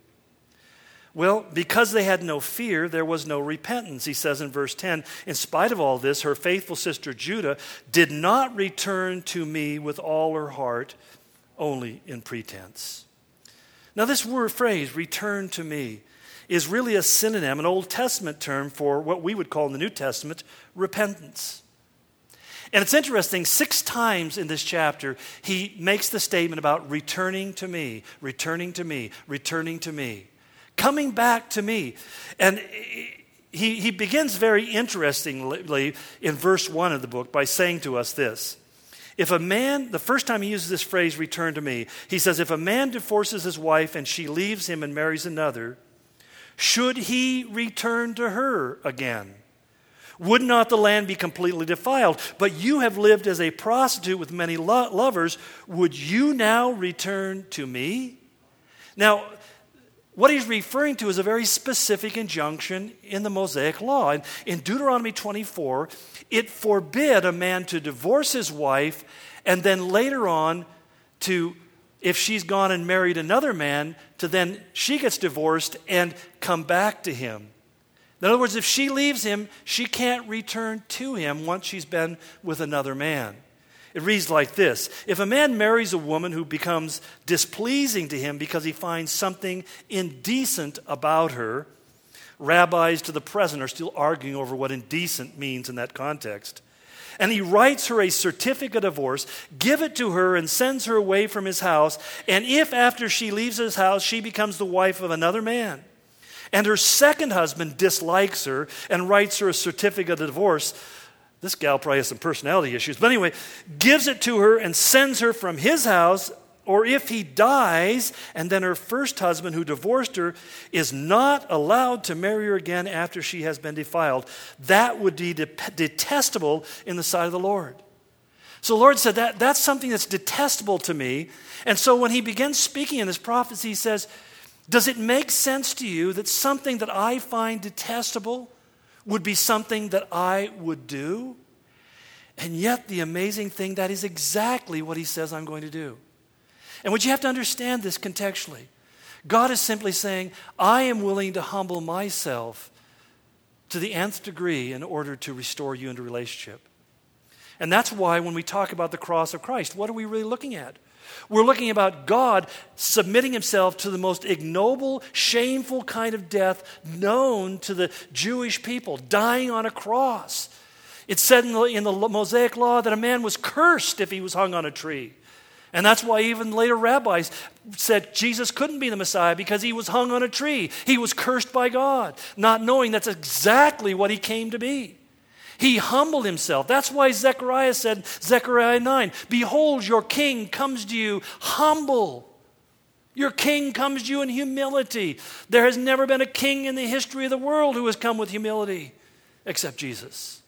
Well, because they had no fear, there was no repentance. He says in verse ten, in spite of all this, her faithful sister Judah did not return to me with all her heart, only in pretense. Now, this word phrase, return to me, is really a synonym, an Old Testament term for what we would call in the New Testament repentance. And it's interesting, six times in this chapter, he makes the statement about returning to me, returning to me, returning to me, coming back to me. And he, he begins very interestingly in verse one of the book by saying to us this. If a man, the first time he uses this phrase, return to me, he says, if a man divorces his wife and she leaves him and marries another, should he return to her again? Would not the land be completely defiled? But you have lived as a prostitute with many lo- lovers. Would you now return to me? Now, what he's referring to is a very specific injunction in the Mosaic law. In, in Deuteronomy twenty-four, it forbid a man to divorce his wife and then later on to, if she's gone and married another man, to then she gets divorced and come back to him. In other words, if she leaves him, she can't return to him once she's been with another man. It reads like this. If a man marries a woman who becomes displeasing to him because he finds something indecent about her, rabbis to the present are still arguing over what indecent means in that context, and he writes her a certificate of divorce, give it to her and sends her away from his house, and if after she leaves his house she becomes the wife of another man, and her second husband dislikes her and writes her a certificate of divorce, this gal probably has some personality issues. But anyway, gives it to her and sends her from his house, or if he dies, and then her first husband who divorced her is not allowed to marry her again after she has been defiled, that would be de- detestable in the sight of the Lord. So the Lord said that that's something that's detestable to me. And so when he begins speaking in this prophecy, he says, does it make sense to you that something that I find detestable would be something that I would do? And yet the amazing thing, that is exactly what he says I'm going to do. And what you have to understand this contextually. God is simply saying, I am willing to humble myself to the nth degree in order to restore you into relationship. And that's why when we talk about the cross of Christ, what are we really looking at? We're looking about God submitting himself to the most ignoble, shameful kind of death known to the Jewish people, dying on a cross. It's said in the, in the Mosaic law that a man was cursed if he was hung on a tree. And that's why even later rabbis said Jesus couldn't be the Messiah because he was hung on a tree. He was cursed by God, not knowing that's exactly what he came to be. He humbled himself. That's why Zechariah said, Zechariah nine, behold, your king comes to you humble. Your king comes to you in humility. There has never been a king in the history of the world who has come with humility except Jesus.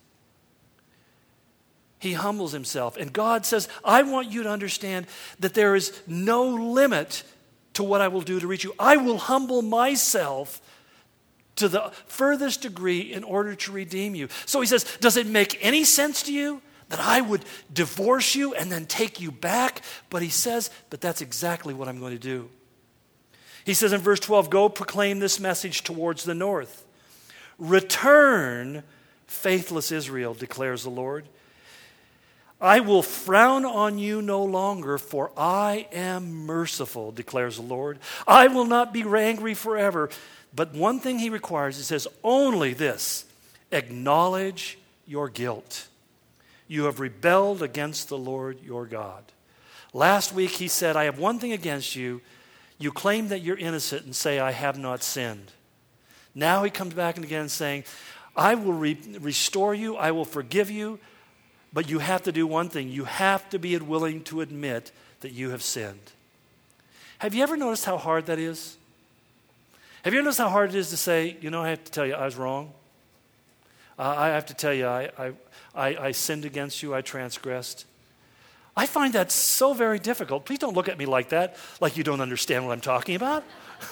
He humbles himself. And God says, I want you to understand that there is no limit to what I will do to reach you. I will humble myself to the furthest degree in order to redeem you. So he says, does it make any sense to you that I would divorce you and then take you back? But he says, but that's exactly what I'm going to do. He says in verse twelve, go proclaim this message towards the north. Return, faithless Israel, declares the Lord. I will frown on you no longer, for I am merciful, declares the Lord. I will not be angry forever. But one thing he requires, he says, only this, acknowledge your guilt. You have rebelled against the Lord your God. Last week he said, I have one thing against you. You claim that you're innocent and say, I have not sinned. Now he comes back and again saying, I will re- restore you, I will forgive you, but you have to do one thing. You have to be willing to admit that you have sinned. Have you ever noticed how hard that is? Have you ever noticed how hard it is to say, you know, I have to tell you I was wrong? Uh, I have to tell you I, I, I, I sinned against you, I transgressed. I find that so very difficult. Please don't look at me like that, like you don't understand what I'm talking about.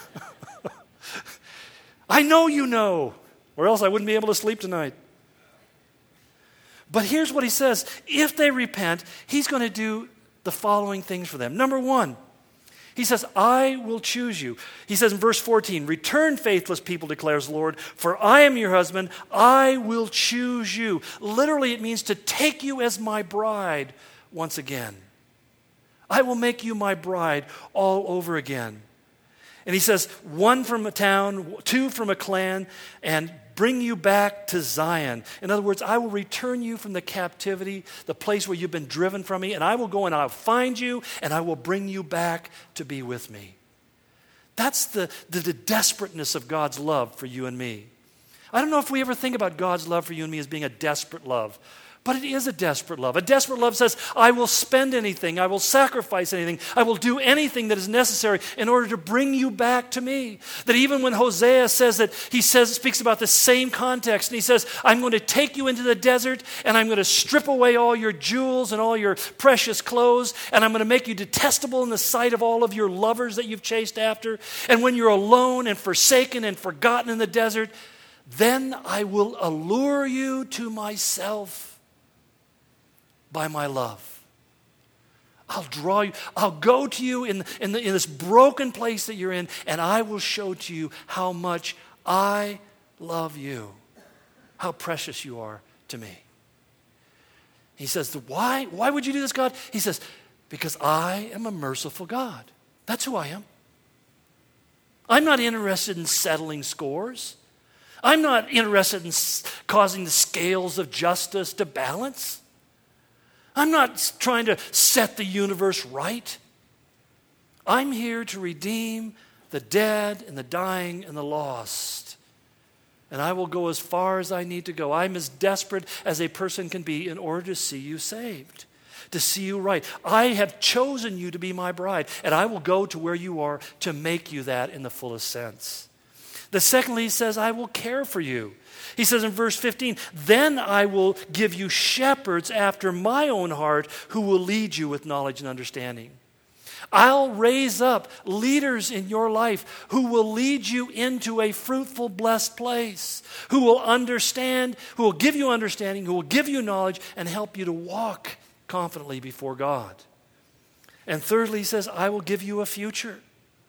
I know you know, or else I wouldn't be able to sleep tonight. But here's what he says. If they repent, he's going to do the following things for them. Number one, he says, I will choose you. He says in verse fourteen, return, faithless people, declares the Lord, for I am your husband. I will choose you. Literally, it means to take you as my bride once again. I will make you my bride all over again. And he says, one from a town, two from a clan, and bring you back to Zion. In other words, I will return you from the captivity, the place where you've been driven from me, and I will go and I'll find you, and I will bring you back to be with me. That's the, the, the desperateness of God's love for you and me. I don't know if we ever think about God's love for you and me as being a desperate love. But it is a desperate love. A desperate love says, I will spend anything, I will sacrifice anything, I will do anything that is necessary in order to bring you back to me. That even when Hosea says that, he says, speaks about the same context, and he says, I'm going to take you into the desert, and I'm going to strip away all your jewels and all your precious clothes, and I'm going to make you detestable in the sight of all of your lovers that you've chased after. And when you're alone and forsaken and forgotten in the desert, then I will allure you to myself by my love. I'll draw you. I'll go to you in, in, the, in this broken place that you're in, and I will show to you how much I love you, how precious you are to me. He says, why? Why would you do this, God? He says, because I am a merciful God. That's who I am. I'm not interested in settling scores. I'm not interested in causing the scales of justice to balance. I'm not trying to set the universe right. I'm here to redeem the dead and the dying and the lost. And I will go as far as I need to go. I'm as desperate as a person can be in order to see you saved, to see you right. I have chosen you to be my bride, and I will go to where you are to make you that in the fullest sense. The secondly, he says, I will care for you. He says in verse fifteen, then I will give you shepherds after my own heart who will lead you with knowledge and understanding. I'll raise up leaders in your life who will lead you into a fruitful, blessed place, who will understand, who will give you understanding, who will give you knowledge and help you to walk confidently before God. And thirdly, he says, I will give you a future.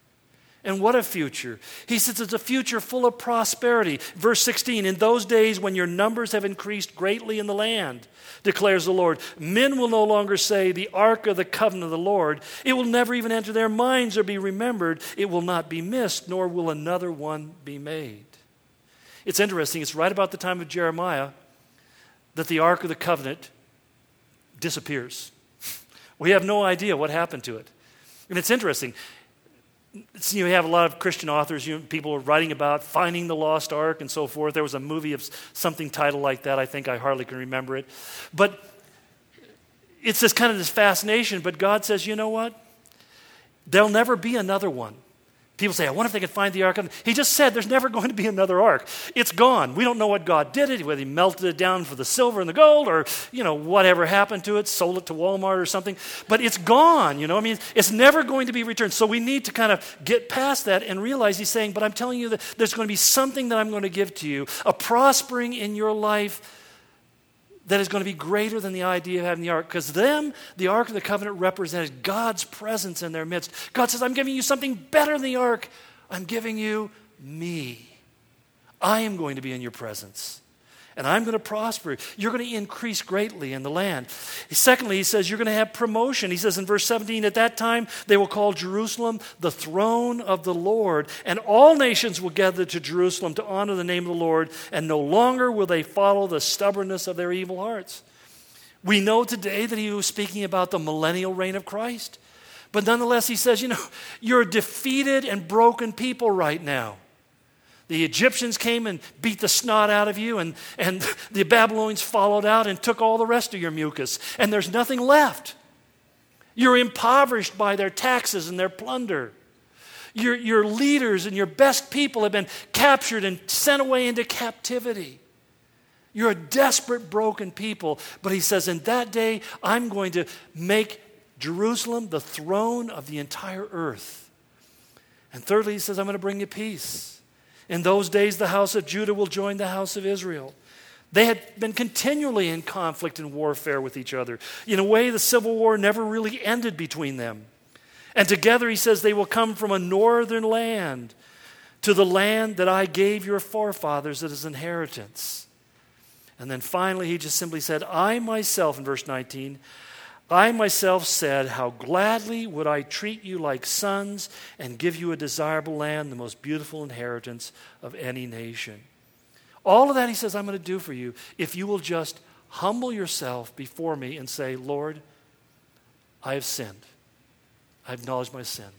And what a future. He says it's a future full of prosperity. Verse sixteen, in those days when your numbers have increased greatly in the land, declares the Lord, men will no longer say, the ark of the covenant of the Lord. It will never even enter their minds or be remembered. It will not be missed, nor will another one be made. It's interesting. It's right about the time of Jeremiah that the ark of the covenant disappears. We have no idea what happened to it. And it's interesting. It's, you know, you have a lot of Christian authors, you know, people are writing about finding the lost ark and so forth. There was a movie of something titled like that. I think I hardly can remember it. But it's this kind of this fascination. But God says, you know what? There'll never be another one. People say, I wonder if they could find the ark. He just said there's never going to be another ark. It's gone. We don't know what God did it, whether he melted it down for the silver and the gold or, you know, whatever happened to it, sold it to Walmart or something. But it's gone, you know. I mean, it's never going to be returned. So we need to kind of get past that and realize he's saying, but I'm telling you that there's going to be something that I'm going to give to you, a prospering in your life that is going to be greater than the idea of having the ark. Because them, the ark of the covenant represented God's presence in their midst. God says, I'm giving you something better than the ark. I'm giving you me. I am going to be in your presence. And I'm going to prosper. You're going to increase greatly in the land. Secondly, he says, you're going to have promotion. He says in verse seventeen, at that time they will call Jerusalem the throne of the Lord, and all nations will gather to Jerusalem to honor the name of the Lord, and no longer will they follow the stubbornness of their evil hearts. We know today that he was speaking about the millennial reign of Christ. But nonetheless, he says, you know, you're a defeated and broken people right now. The Egyptians came and beat the snot out of you, and, and the Babylonians followed out and took all the rest of your mucus, and there's nothing left. You're impoverished by their taxes and their plunder. Your, your leaders and your best people have been captured and sent away into captivity. You're a desperate, broken people. But he says, in that day, I'm going to make Jerusalem the throne of the entire earth. And thirdly, he says, I'm going to bring you peace. In those days, the house of Judah will join the house of Israel. They had been continually in conflict and warfare with each other. In a way, the civil war never really ended between them. And together, he says, they will come from a northern land to the land that I gave your forefathers as inheritance. And then finally, he just simply said, I myself, in verse nineteen, I myself said, how gladly would I treat you like sons and give you a desirable land, the most beautiful inheritance of any nation. All of that, he says, I'm going to do for you if you will just humble yourself before me and say, Lord, I have sinned. I acknowledge my sin.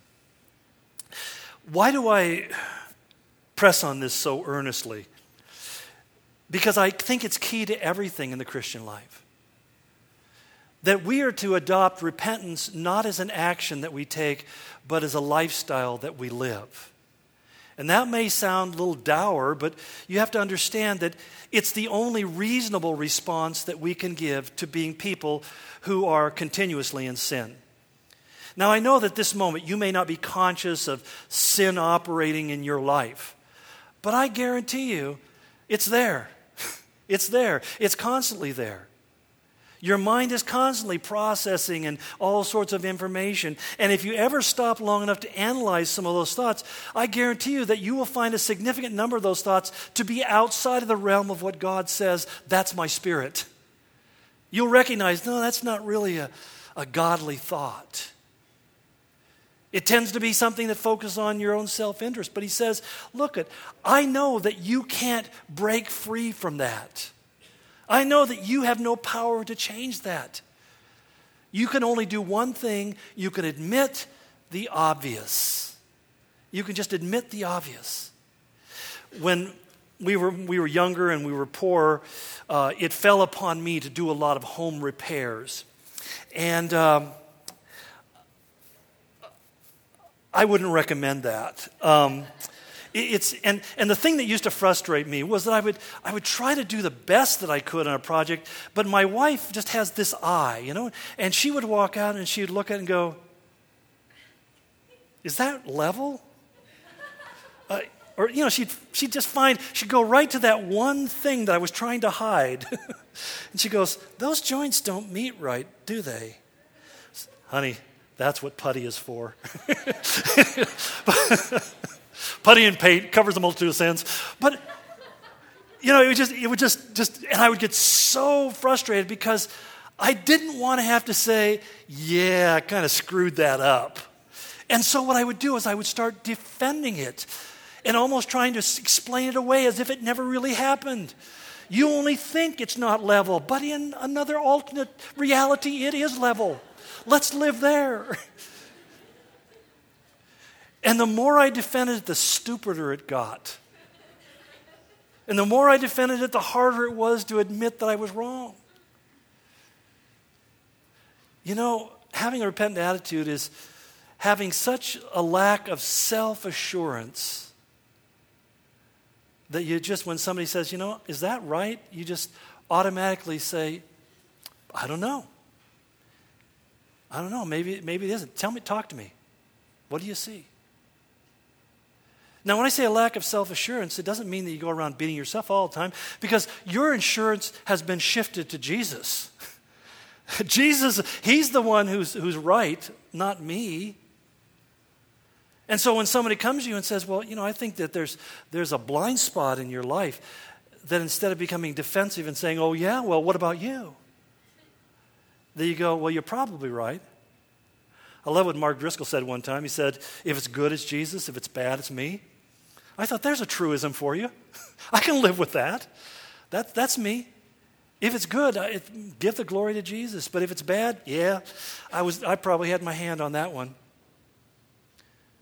Why do I press on this so earnestly? Because I think it's key to everything in the Christian life. That we are to adopt repentance not as an action that we take, but as a lifestyle that we live. And that may sound a little dour, but you have to understand that it's the only reasonable response that we can give to being people who are continuously in sin. Now, I know that this moment you may not be conscious of sin operating in your life, but I guarantee you it's there. It's there. It's constantly there. Your mind is constantly processing and all sorts of information. And if you ever stop long enough to analyze some of those thoughts, I guarantee you that you will find a significant number of those thoughts to be outside of the realm of what God says, that's my spirit. You'll recognize, no, that's not really a, a godly thought. It tends to be something that focuses on your own self-interest. But he says, look, it, I know that you can't break free from that. I know that you have no power to change that. You can only do one thing. You can admit the obvious. You can just admit the obvious. When we were, we were younger and we were poor, uh, it fell upon me to do a lot of home repairs. And um, I wouldn't recommend that. Um, It's and, and the thing that used to frustrate me was that I would I would try to do the best that I could on a project, but my wife just has this eye, you know, and she would walk out and she would look at it and go, "Is that level?" Uh, or you know, she'd she'd just find she'd go right to that one thing that I was trying to hide, and she goes, "Those joints don't meet right, do they, honey? That's what putty is for." Putty and paint covers a multitude of sins. But, you know, it would just, it would just, just, and I would get so frustrated because I didn't want to have to say, yeah, I kind of screwed that up. And so what I would do is I would start defending it and almost trying to explain it away as if it never really happened. You only think it's not level, but in another alternate reality, it is level. Let's live there. And the more I defended it, the stupider it got. And the more I defended it, the harder it was to admit that I was wrong. You know, having a repentant attitude is having such a lack of self-assurance that you just, when somebody says, you know, is that right? You just automatically say, I don't know. I don't know. Maybe, maybe it isn't. Tell me, talk to me. What do you see? Now, when I say a lack of self-assurance, it doesn't mean that you go around beating yourself all the time, because your insurance has been shifted to Jesus. Jesus, he's the one who's, who's right, not me. And so when somebody comes to you and says, well, you know, I think that there's, there's a blind spot in your life, that instead of becoming defensive and saying, oh, yeah, well, what about you? Then you go, well, you're probably right. I love what Mark Driscoll said one time. He said, if it's good, it's Jesus. If it's bad, it's me. I thought, there's a truism for you. I can live with that. that that's me. If it's good, I, it, give the glory to Jesus. But if it's bad, yeah, I was. I probably had my hand on that one.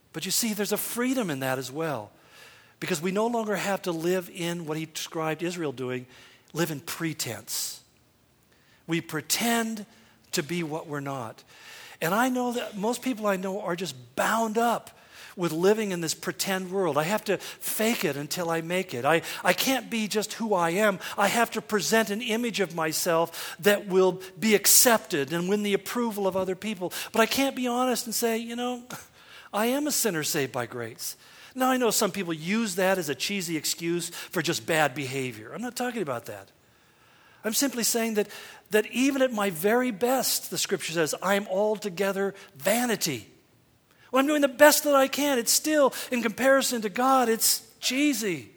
But you see, there's a freedom in that as well. Because we no longer have to live in what he described Israel doing, live in pretense. We pretend to be what we're not. And I know that most people I know are just bound up with living in this pretend world. I have to fake it until I make it. I, I can't be just who I am. I have to present an image of myself that will be accepted and win the approval of other people. But I can't be honest and say, you know, I am a sinner saved by grace. Now, I know some people use that as a cheesy excuse for just bad behavior. I'm not talking about that. I'm simply saying that, that even at my very best, the Scripture says, I am altogether vanity. When I'm doing the best that I can, it's still, in comparison to God, it's cheesy.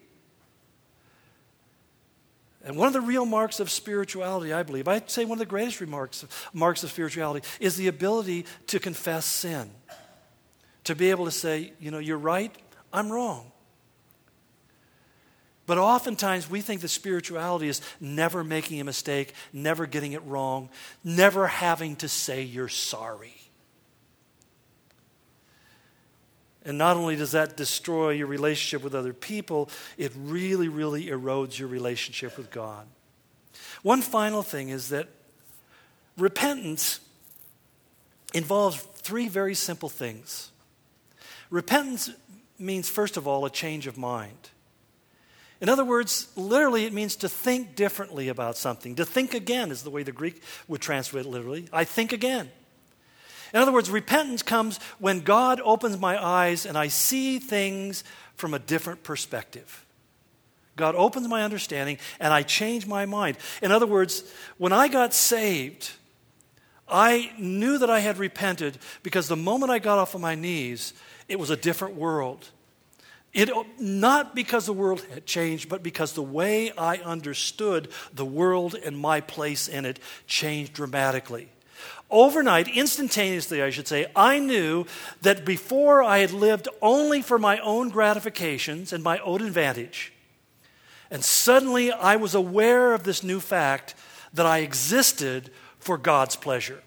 And one of the real marks of spirituality, I believe, I'd say one of the greatest remarks, marks of spirituality is the ability to confess sin. To be able to say, you know, you're right, I'm wrong. But oftentimes we think that spirituality is never making a mistake, never getting it wrong, never having to say you're sorry. And not only does that destroy your relationship with other people, it really, really erodes your relationship with God. One final thing is that repentance involves three very simple things. Repentance means, first of all, a change of mind. In other words, literally it means to think differently about something. To think again is the way the Greek would translate it literally. I think again. In other words, repentance comes when God opens my eyes and I see things from a different perspective. God opens my understanding and I change my mind. In other words, when I got saved, I knew that I had repented because the moment I got off of my knees, it was a different world. It, not because the world had changed, but because the way I understood the world and my place in it changed dramatically. Overnight, instantaneously, I should say, I knew that before I had lived only for my own gratifications and my own advantage. And suddenly I was aware of this new fact that I existed for God's pleasure.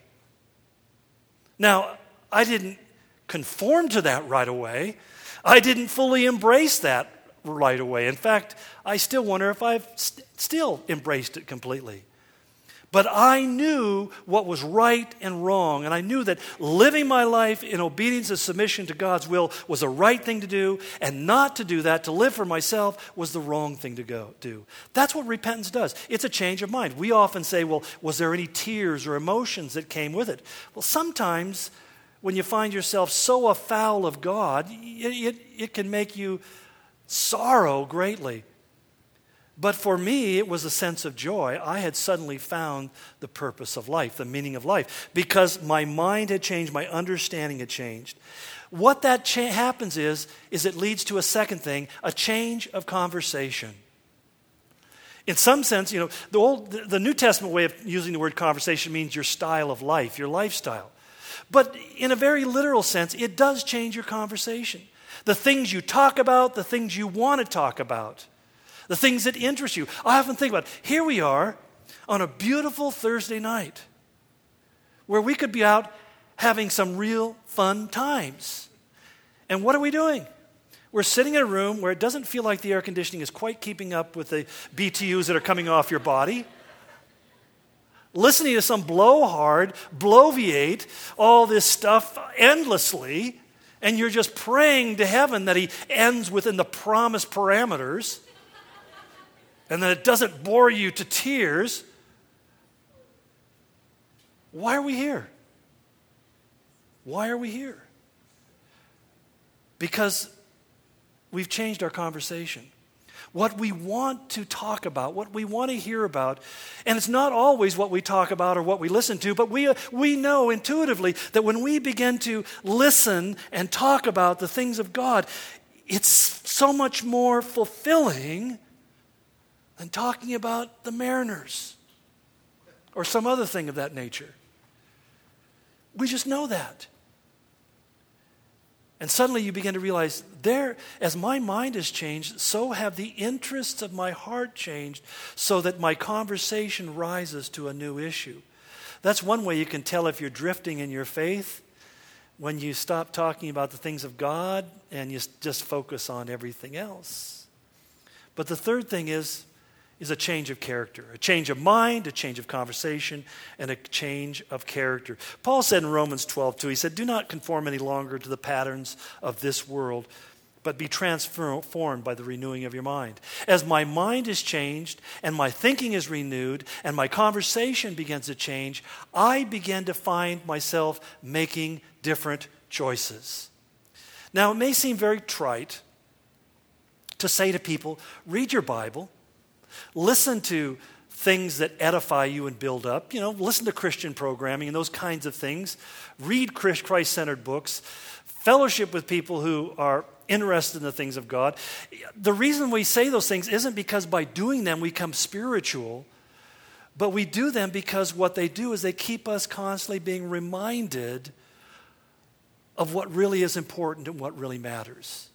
Now, I didn't conform to that right away. I didn't fully embrace that right away. In fact, I still wonder if I've st- still embraced it completely. But I knew what was right and wrong, and I knew that living my life in obedience and submission to God's will was the right thing to do, and not to do that, to live for myself, was the wrong thing to go do. That's what repentance does. It's a change of mind. We often say, well, was there any tears or emotions that came with it? Well, sometimes when you find yourself so afoul of God, it, it, it can make you sorrow greatly. But for me, it was a sense of joy. I had suddenly found the purpose of life, the meaning of life, because my mind had changed, my understanding had changed. What that cha- happens is, is it leads to a second thing, a change of conversation. In some sense, you know, the old, the New Testament way of using the word conversation means your style of life, your lifestyle. But in a very literal sense, it does change your conversation. The things you talk about, the things you want to talk about. The things that interest you. I often think about, here we are on a beautiful Thursday night where we could be out having some real fun times. And what are we doing? We're sitting in a room where it doesn't feel like the air conditioning is quite keeping up with the B T Us that are coming off your body. Listening to some blowhard, bloviate, all this stuff endlessly, and you're just praying to heaven that he ends within the promised parameters. And that it doesn't bore you to tears. Why are we here? Why are we here? Because we've changed our conversation. What we want to talk about, what we want to hear about, and it's not always what we talk about or what we listen to, but we, we know intuitively that when we begin to listen and talk about the things of God, it's so much more fulfilling than talking about the Mariners or some other thing of that nature. We just know that. And suddenly you begin to realize, there, as my mind has changed, so have the interests of my heart changed, so that my conversation rises to a new issue. That's one way you can tell if you're drifting in your faith, when you stop talking about the things of God and you just focus on everything else. But the third thing is, is a change of character, a change of mind, a change of conversation, and a change of character. Paul said in Romans twelve two, he said, "Do not conform any longer to the patterns of this world, but be transformed by the renewing of your mind. As my mind is changed, and my thinking is renewed, and my conversation begins to change, I begin to find myself making different choices." Now, it may seem very trite to say to people, read your Bible, listen to things that edify you and build up. You know, listen to Christian programming and those kinds of things. Read Christ-centered books. Fellowship with people who are interested in the things of God. The reason we say those things isn't because by doing them we become spiritual, but we do them because what they do is they keep us constantly being reminded of what really is important and what really matters.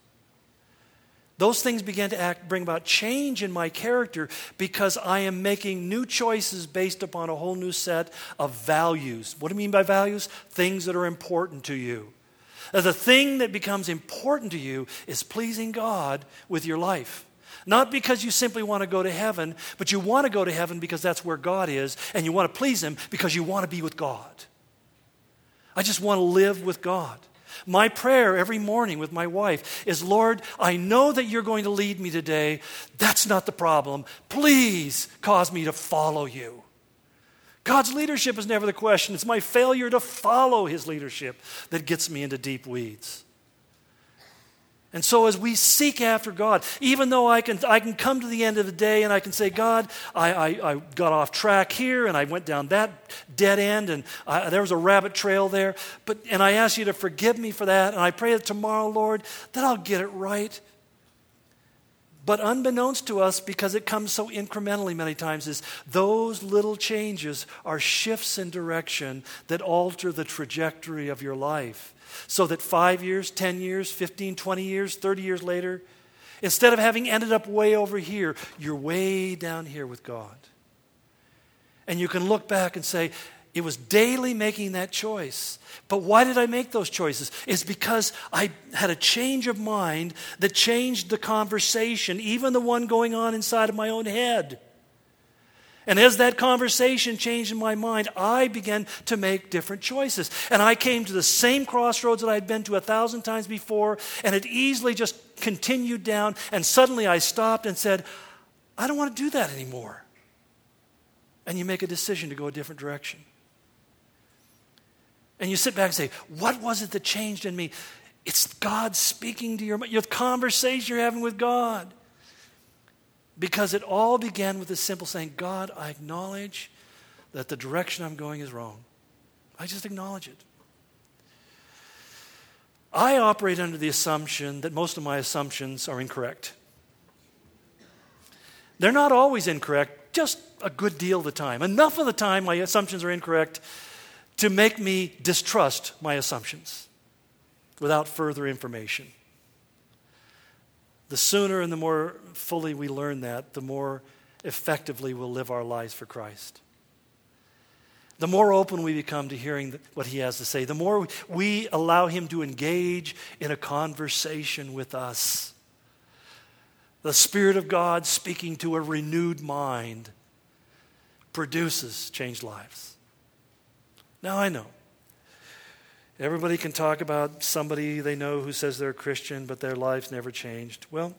Those things begin to act, bring about change in my character because I am making new choices based upon a whole new set of values. What do I mean by values? Things that are important to you. Now, the thing that becomes important to you is pleasing God with your life. Not because you simply want to go to heaven, but you want to go to heaven because that's where God is, and you want to please Him because you want to be with God. I just want to live with God. My prayer every morning with my wife is, "Lord, I know that you're going to lead me today. That's not the problem. Please cause me to follow you." God's leadership is never the question. It's my failure to follow His leadership that gets me into deep weeds. And so as we seek after God, even though I can I can come to the end of the day and I can say, "God, I, I, I got off track here and I went down that dead end and I, there was a rabbit trail there, but and I ask you to forgive me for that, and I pray that tomorrow, Lord, that I'll get it right." But unbeknownst to us, because it comes so incrementally many times, is those little changes are shifts in direction that alter the trajectory of your life. So that five years, ten years, fifteen, twenty years, thirty years later, instead of having ended up way over here, you're way down here with God. And you can look back and say, it was daily making that choice. But why did I make those choices? It's because I had a change of mind that changed the conversation, even the one going on inside of my own head. And as that conversation changed in my mind, I began to make different choices. And I came to the same crossroads that I'd been to a thousand times before, and it easily just continued down. And suddenly I stopped and said, I don't want to do that anymore. And you make a decision to go a different direction. And you sit back and say, what was it that changed in me? It's God speaking to your mind, your conversation you're having with God. Because it all began with a simple saying, God, I acknowledge that the direction I'm going is wrong. I just acknowledge it. I operate under the assumption that most of my assumptions are incorrect. They're not always incorrect, just a good deal of the time. Enough of the time my assumptions are incorrect to make me distrust my assumptions without further information. The sooner and the more fully we learn that, the more effectively we'll live our lives for Christ. The more open we become to hearing what He has to say, the more we allow Him to engage in a conversation with us. The Spirit of God speaking to a renewed mind produces changed lives. Now I know. Everybody can talk about somebody they know who says they're a Christian, but their lives never changed. Well,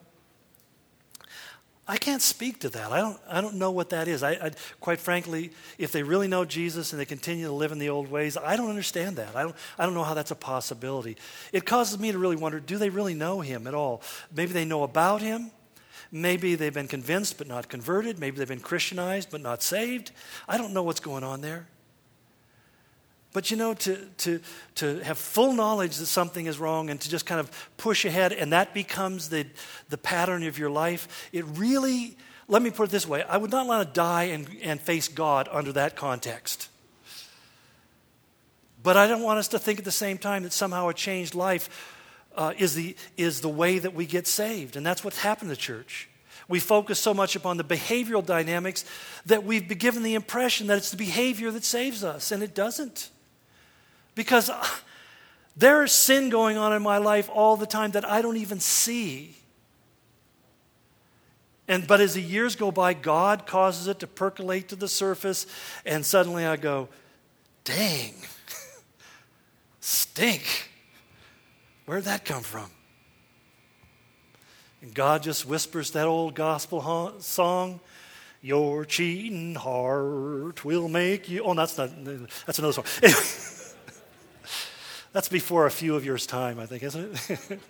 I can't speak to that. I don't, I don't know what that is. I, I, quite frankly, if they really know Jesus and they continue to live in the old ways, I don't understand that. I don't, I don't know how that's a possibility. It causes me to really wonder, do they really know Him at all? Maybe they know about Him. Maybe they've been convinced but not converted. Maybe they've been Christianized but not saved. I don't know what's going on there. But you know, to, to, to have full knowledge that something is wrong and to just kind of push ahead and that becomes the, the pattern of your life, it really, let me put it this way, I would not want to die and, and face God under that context. But I don't want us to think at the same time that somehow a changed life uh, is, the, is the way that we get saved. And that's what's happened to the church. We focus so much upon the behavioral dynamics that we've been given the impression that it's the behavior that saves us, and it doesn't. Because There's sin going on in my life all the time that I don't even see. And but as the years go by, God causes it to percolate to the surface, and suddenly I go, dang, stink. Where'd that come from? And God just whispers that old gospel ho- song, your cheating heart will make you. Oh, that's not, that's another song. That's before a few of yours time, I think, isn't it?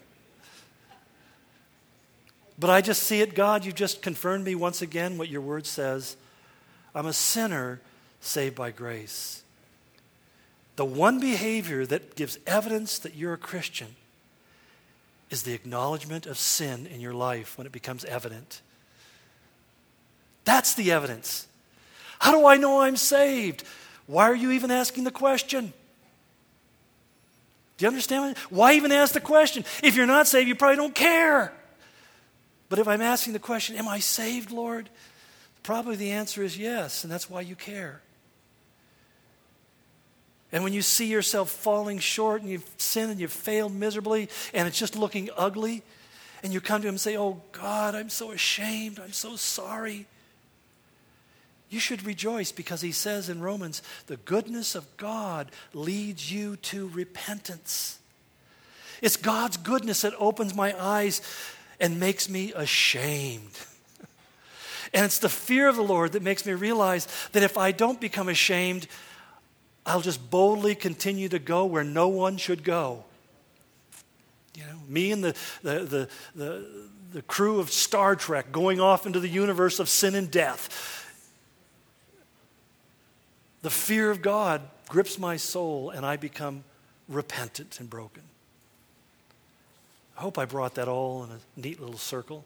But I just see it, God, you just confirmed me once again what your word says. I'm a sinner saved by grace. The one behavior that gives evidence that you're a Christian is the acknowledgement of sin in your life when it becomes evident. That's the evidence. How do I know I'm saved? Why are you even asking the question? Do you understand? Why even ask the question? If you're not saved, you probably don't care. But if I'm asking the question, am I saved, Lord? Probably the answer is yes, and that's why you care. And when you see yourself falling short and you've sinned and you've failed miserably and it's just looking ugly, and you come to him and say, oh God, I'm so ashamed, I'm so sorry. You should rejoice because he says in Romans, the goodness of God leads you to repentance. It's God's goodness that opens my eyes and makes me ashamed. And it's the fear of the Lord that makes me realize that if I don't become ashamed, I'll just boldly continue to go where no one should go. You know, me and the, the, the, the, the crew of Star Trek going off into the universe of sin and death. The fear of God grips my soul and I become repentant and broken. I hope I brought that all in a neat little circle.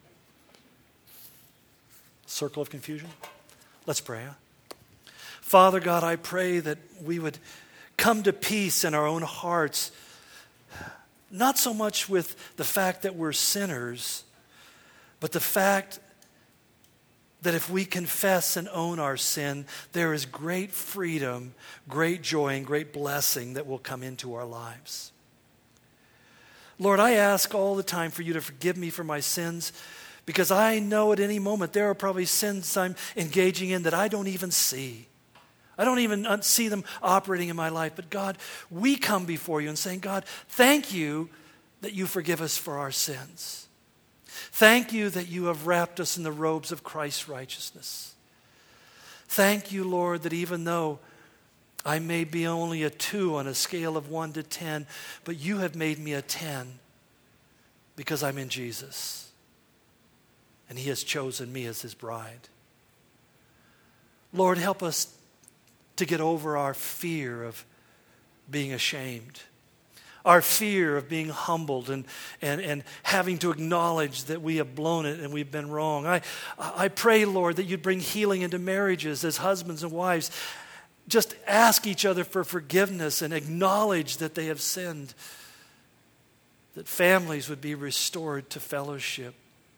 Circle of confusion. Let's pray. Huh? Father God, I pray that we would come to peace in our own hearts, not so much with the fact that we're sinners, but the fact that if we confess and own our sin, there is great freedom, great joy, and great blessing that will come into our lives. Lord, I ask all the time for you to forgive me for my sins, because I know at any moment there are probably sins I'm engaging in that I don't even see. I don't even see them operating in my life. But God, we come before you and saying, God, thank you that you forgive us for our sins. Thank you that you have wrapped us in the robes of Christ's righteousness. Thank you, Lord, that even though I may be only a two on a scale of one to ten, but you have made me a ten because I'm in Jesus. And he has chosen me as his bride. Lord, help us to get over our fear of being ashamed. Our fear of being humbled and, and, and having to acknowledge that we have blown it and we've been wrong. I, I pray, Lord, that you'd bring healing into marriages as husbands and wives. Just ask each other for forgiveness and acknowledge that they have sinned. That families would be restored to fellowship.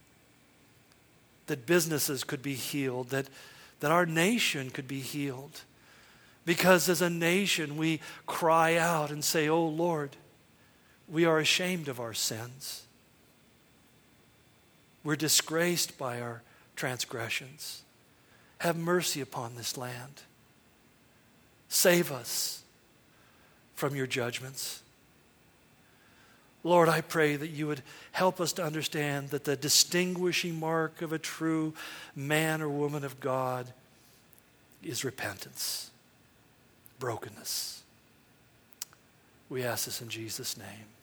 That businesses could be healed. That, that our nation could be healed. Because as a nation we cry out and say, oh Lord, we are ashamed of our sins. We're disgraced by our transgressions. Have mercy upon this land. Save us from your judgments. Lord, I pray that you would help us to understand that the distinguishing mark of a true man or woman of God is repentance, brokenness. We ask this in Jesus' name.